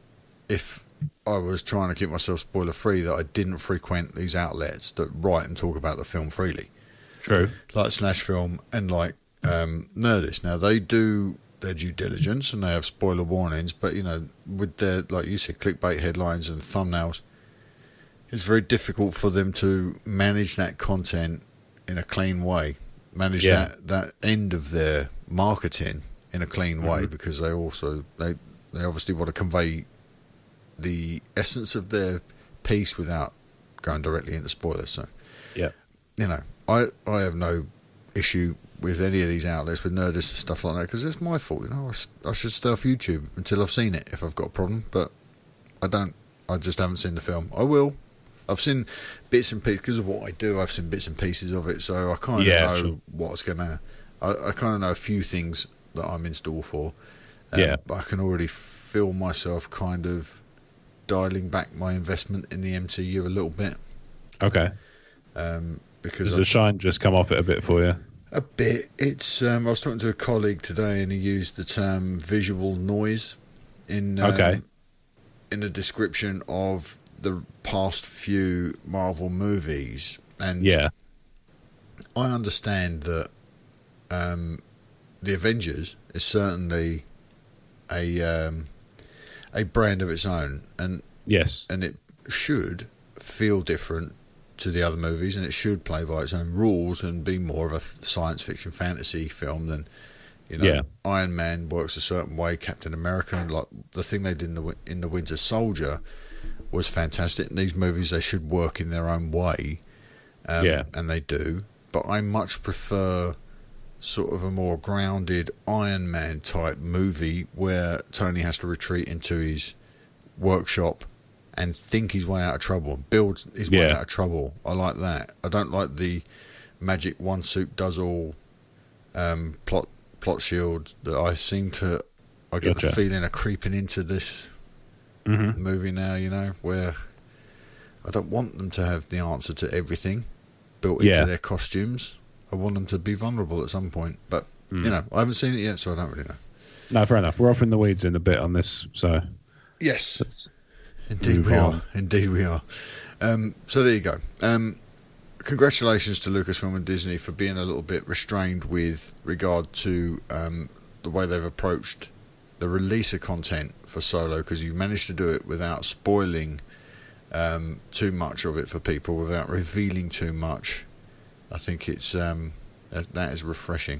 S1: if I was trying to keep myself spoiler free that I didn't frequent these outlets that write and talk about the film freely,
S2: True.
S1: like Slash Film and like um, Nerdist. Now they do their due diligence and they have spoiler warnings, but you know, with their, like you said, clickbait headlines and thumbnails, it's very difficult for them to manage that content in a clean way, manage
S2: Yeah.
S1: that, that end of their marketing in a clean way,
S2: Mm-hmm.
S1: because they also they they obviously want to convey the essence of their piece without going directly into spoilers. So
S2: Yeah.
S1: you know, I I have no issue with any of these outlets with Nerdist and stuff like that, because it's my fault. You know, I, s- I should stay off YouTube until I've seen it if I've got a problem, but I don't. I just haven't seen the film. I will. I've seen bits and pieces because of what I do. I've seen bits and pieces of it, so I kind of
S2: Yeah,
S1: know
S2: sure.
S1: what's gonna. I, I kind of know a few things that I'm in store for. Um,
S2: Yeah.
S1: but I can already feel myself kind of dialing back my investment in the M C U a little bit,
S2: Okay.
S1: um, because
S2: Does
S1: I,
S2: the shine just come off it a bit for you?
S1: a bit. It's. Um, I was talking to a colleague today, and he used the term visual noise in um,
S2: Okay.
S1: in the description of the past few Marvel movies, and
S2: Yeah.
S1: I understand that um, the Avengers is certainly a um, a brand of its own, and
S2: Yes.
S1: and it should feel different to the other movies, and it should play by its own rules and be more of a science fiction fantasy film than, you know,
S2: Yeah.
S1: Iron Man works a certain way, Captain America, and like the thing they did in the Wi- in the Winter Soldier was fantastic. In these movies, they should work in their own way, um,
S2: Yeah.
S1: and they do. But I much prefer sort of a more grounded Iron Man type movie where Tony has to retreat into his workshop and think his way out of trouble, build his way
S2: Yeah.
S1: out of trouble. I like that. I don't like the magic one suit does all um, plot plot shield that I seem to. I get
S2: Gotcha.
S1: the feeling of creeping into this
S2: Mm-hmm.
S1: movie now. You know, where I don't want them to have the answer to everything built
S2: Yeah.
S1: into their costumes. I want them to be vulnerable at some point, but
S2: Mm.
S1: you know, I haven't seen it yet, so I don't really know.
S2: No, fair enough. We're off in the weeds in a bit on this, so
S1: Yes,
S2: let's
S1: indeed
S2: move
S1: we
S2: on.
S1: are. Indeed we are. Um, so there you go. Um, congratulations to Lucasfilm and Disney for being a little bit restrained with regard to um, the way they've approached the release of content for Solo, because you managed to do it without spoiling um, too much of it for people, without revealing too much. I think it's um, that, that is refreshing.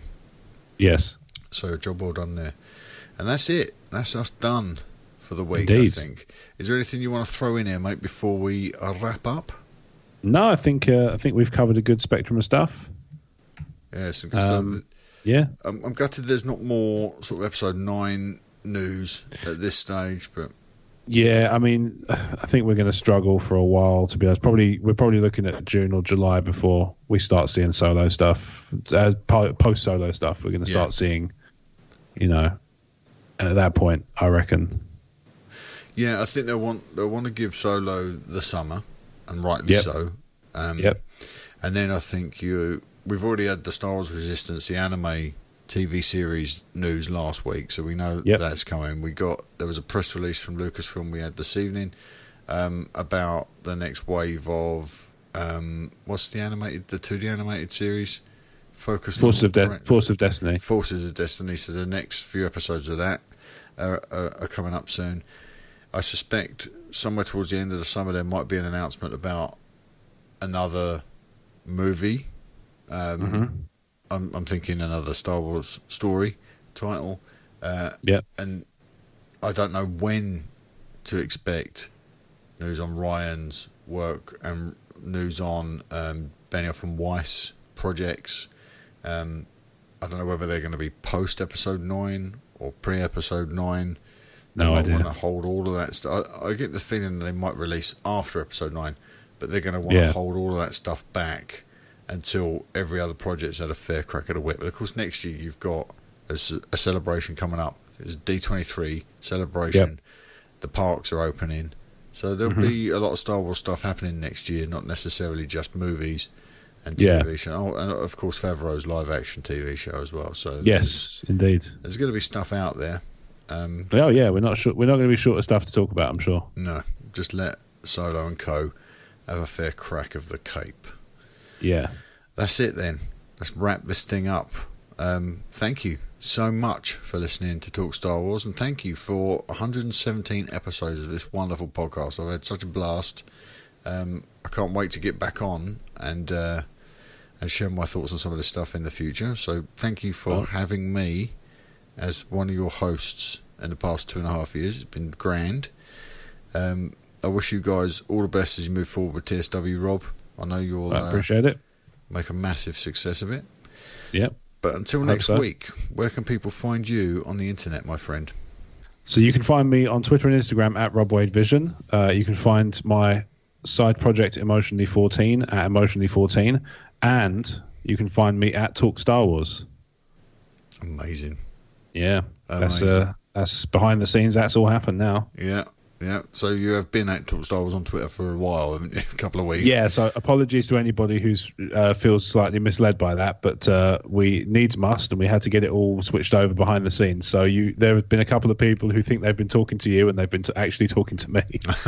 S2: Yes.
S1: So job well done there. And that's it. That's us done for the week,
S2: Indeed.
S1: I think. Is there anything you want to throw in here, mate, before we uh, wrap up?
S2: No, I think uh, I think we've covered a good spectrum of stuff.
S1: Yeah, some good
S2: Um,
S1: stuff.
S2: Yeah.
S1: I'm, I'm gutted there's not more sort of episode nine news at this stage, but
S2: Yeah, I mean, I think we're going to struggle for a while, to be honest. Probably we're probably looking at June or July before we start seeing solo stuff. Uh, post solo stuff, we're going to start
S1: Yeah.
S2: seeing. You know, at that point, I reckon.
S1: yeah, I think they'll want they'll want to give Solo the summer, and rightly
S2: Yep.
S1: so. Um,
S2: Yep.
S1: And then I think you we've already had the Star Wars Resistance, the anime T V series news last week, so we know
S2: Yep.
S1: that's coming. We got there was a press release from Lucasfilm we had this evening um, about the next wave of um, what's the animated the two D animated series focused
S2: Forces
S1: on
S2: of De-
S1: right,
S2: Force of Destiny.
S1: Forces of Destiny. So the next few episodes of that are, are, are coming up soon. I suspect somewhere towards the end of the summer there might be an announcement about another movie. Um,
S2: Mm-hmm.
S1: I'm, I'm thinking another Star Wars story title. Uh,
S2: Yep.
S1: and I don't know when to expect news on Ryan's work and news on um, Benioff and Weiss projects. Um, I don't know whether they're going to be post episode nine or pre episode nine. They
S2: No
S1: might
S2: idea.
S1: want to hold all of that stuff. I, I get the feeling that they might release after episode nine, but they're going to want
S2: Yeah.
S1: to hold all of that stuff back until every other project's had a fair crack at the whip. But of course, next year you've got a, s- a celebration coming up. There's D twenty-three celebration.
S2: Yep.
S1: The parks are opening. So there'll
S2: Mm-hmm.
S1: be a lot of Star Wars stuff happening next year, not necessarily just movies and T V
S2: Yeah.
S1: show. Oh, and of course Favreau's live action T V show as well. So
S2: Yes, indeed.
S1: there's, there's going to be stuff out there. Um,
S2: Oh yeah, we're not sure. We're not going to be short of stuff to talk about, I'm sure.
S1: no, just let Solo and Co have a fair crack of the cape.
S2: Yeah.
S1: That's it then. Let's wrap this thing up. Um, thank you so much for listening to Talk Star Wars, and thank you for one hundred seventeen episodes of this wonderful podcast. I've had such a blast. Um, I can't wait to get back on and uh, and share my thoughts on some of this stuff in the future. So thank you for
S2: Well.
S1: having me as one of your hosts in the past two and a half years. It's been grand. Um, I wish you guys all the best as you move forward with T S W, Rob. I know you'll
S2: I
S1: uh,
S2: appreciate it.
S1: make a massive success of it.
S2: Yep.
S1: But until
S2: Hope
S1: next
S2: so.
S1: week, where can people find you on the internet, my friend?
S2: So you can find me on Twitter and Instagram at Rob Wade Vision. Uh, you can find my side project Emotionally fourteen at Emotionally fourteen, and you can find me at Talk Star Wars.
S1: Amazing.
S2: Yeah, that's
S1: Amazing.
S2: uh, that's behind the scenes. That's all happened now.
S1: Yeah, yeah. So you have been at Talk Star Wars on Twitter for a while, haven't you? A couple of weeks.
S2: Yeah. So apologies to anybody who's uh, feels slightly misled by that, but uh, we needs must, and we had to get it all switched over behind the scenes. So you, there have been a couple of people who think they've been talking to you, and they've been t- actually talking to me.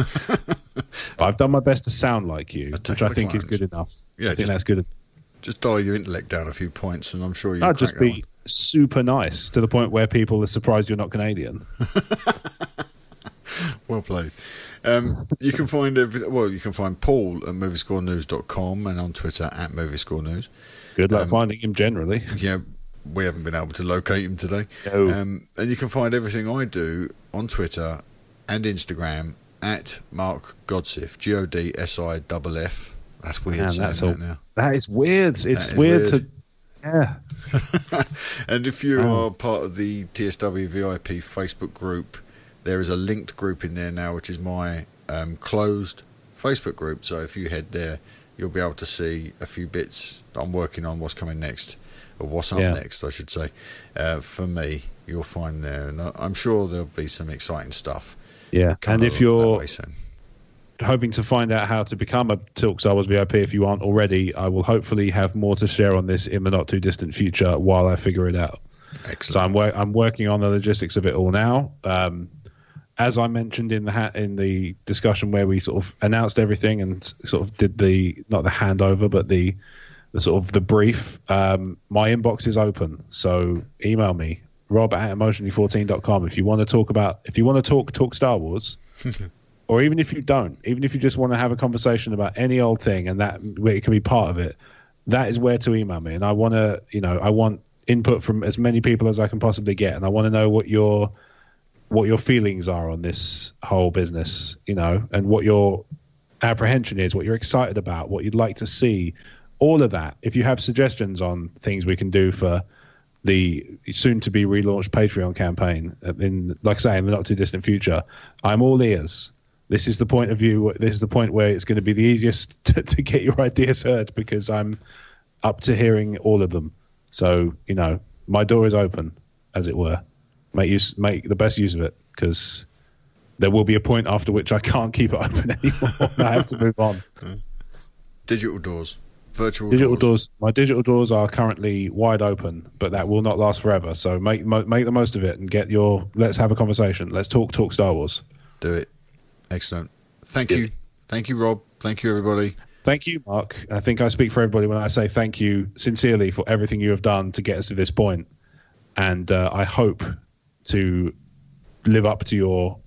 S2: But I've done my best to sound like you,
S1: Attack
S2: which I
S1: the
S2: think is
S1: clones.
S2: good enough.
S1: Yeah,
S2: I think
S1: just-
S2: that's good.
S1: Just dial your intellect down a few points, and I'm sure you.
S2: I'll just be super nice to the point where people are surprised you're not Canadian.
S1: Well played. Um, you can find every, well, you can find Paul at movie score news dot com and on Twitter at movie score news.
S2: Good luck
S1: Um,
S2: finding him generally.
S1: Yeah, we haven't been able to locate him today.
S2: No.
S1: Um, and you can find everything I do on Twitter and Instagram at Mark Godsif, G O D S I F F. That's weird
S2: Man,
S1: saying
S2: that's
S1: that
S2: all,
S1: now.
S2: that is weird. It's
S1: That is
S2: weird,
S1: weird.
S2: to. Yeah.
S1: And if you
S2: Oh.
S1: are part of the T S W V I P Facebook group, there is a linked group in there now, which is my um, closed Facebook group. So if you head there, you'll be able to see a few bits that I'm working on, what's coming next, or what's up
S2: Yeah.
S1: next, I should say. Uh, for me, you'll find there. And I'm sure there'll be some exciting stuff.
S2: Yeah,
S1: coming
S2: and if
S1: that
S2: you're
S1: way soon.
S2: hoping to find out how to become a Talk Star Wars V I P, if you aren't already, I will hopefully have more to share on this in the not too distant future while I figure it out.
S1: Excellent.
S2: So I'm wor- I'm working on the logistics of it all now. Um, as I mentioned in the ha- in the discussion where we sort of announced everything and sort of did the not the handover but the the sort of the brief. Um, my inbox is open, so email me rob at emotionally fourteen dot com if you want to talk about if you want to talk talk Star Wars. Or even if you don't, even if you just want to have a conversation about any old thing and that where it can be part of it, that is where to email me. And I want to, you know, I want input from as many people as I can possibly get. And I want to know what your, what your feelings are on this whole business, you know, and what your apprehension is, what you're excited about, what you'd like to see, all of that. If you have suggestions on things we can do for the soon to be relaunched Patreon campaign in, like I say, in the not too distant future, I'm all ears. This is the point of view. This is the point where it's going to be the easiest to, to get your ideas heard because I'm up to hearing all of them. So, you know, my door is open, as it were. Make use, make the best use of it because there will be a point after which I can't keep it open anymore. I have to move on.
S1: Digital doors. Virtual
S2: Digital
S1: doors.
S2: doors. My digital doors are currently wide open, but that will not last forever. So make mo- make the most of it and get your. Let's have a conversation. Let's talk talk Star Wars.
S1: Do it. Excellent. Thank you. Thank you, Rob. Thank you, everybody.
S2: Thank you, Mark. I think I speak for everybody when I say thank you sincerely for everything you have done to get us to this point. And uh, I hope to live up to your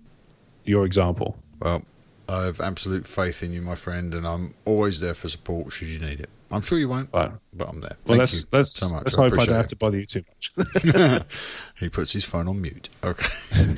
S2: your example.
S1: Well, I have absolute faith in you, my friend, and I'm always there for support should you need it. I'm sure you won't,
S2: Right.
S1: but I'm there.
S2: Well,
S1: Thank
S2: let's
S1: you
S2: let's
S1: so much.
S2: let's
S1: I
S2: hope I
S1: appreciate
S2: don't have
S1: it.
S2: to bother you too much.
S1: He puts his phone on mute. Okay.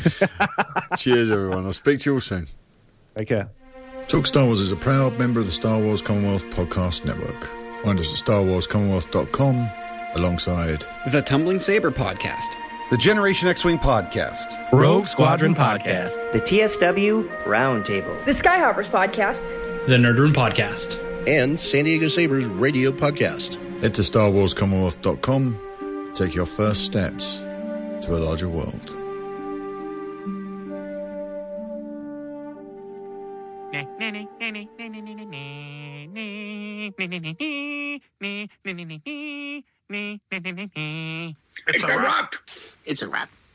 S1: Cheers, everyone. I'll speak to you all soon.
S2: Take care.
S1: Talk Star Wars is a proud member of the Star Wars Commonwealth Podcast Network. Find us at star wars commonwealth dot com alongside
S4: The Tumbling Saber Podcast.
S3: The Generation X-Wing Podcast.
S5: Rogue Squadron Podcast.
S6: The T S W Roundtable.
S7: The Skyhoppers Podcast.
S5: The Nerd Room Podcast.
S8: And San Diego Sabres Radio Podcast.
S1: Head to star wars commonwealth dot com. Take your first steps to a larger world.
S9: It's a wrap. It's a wrap.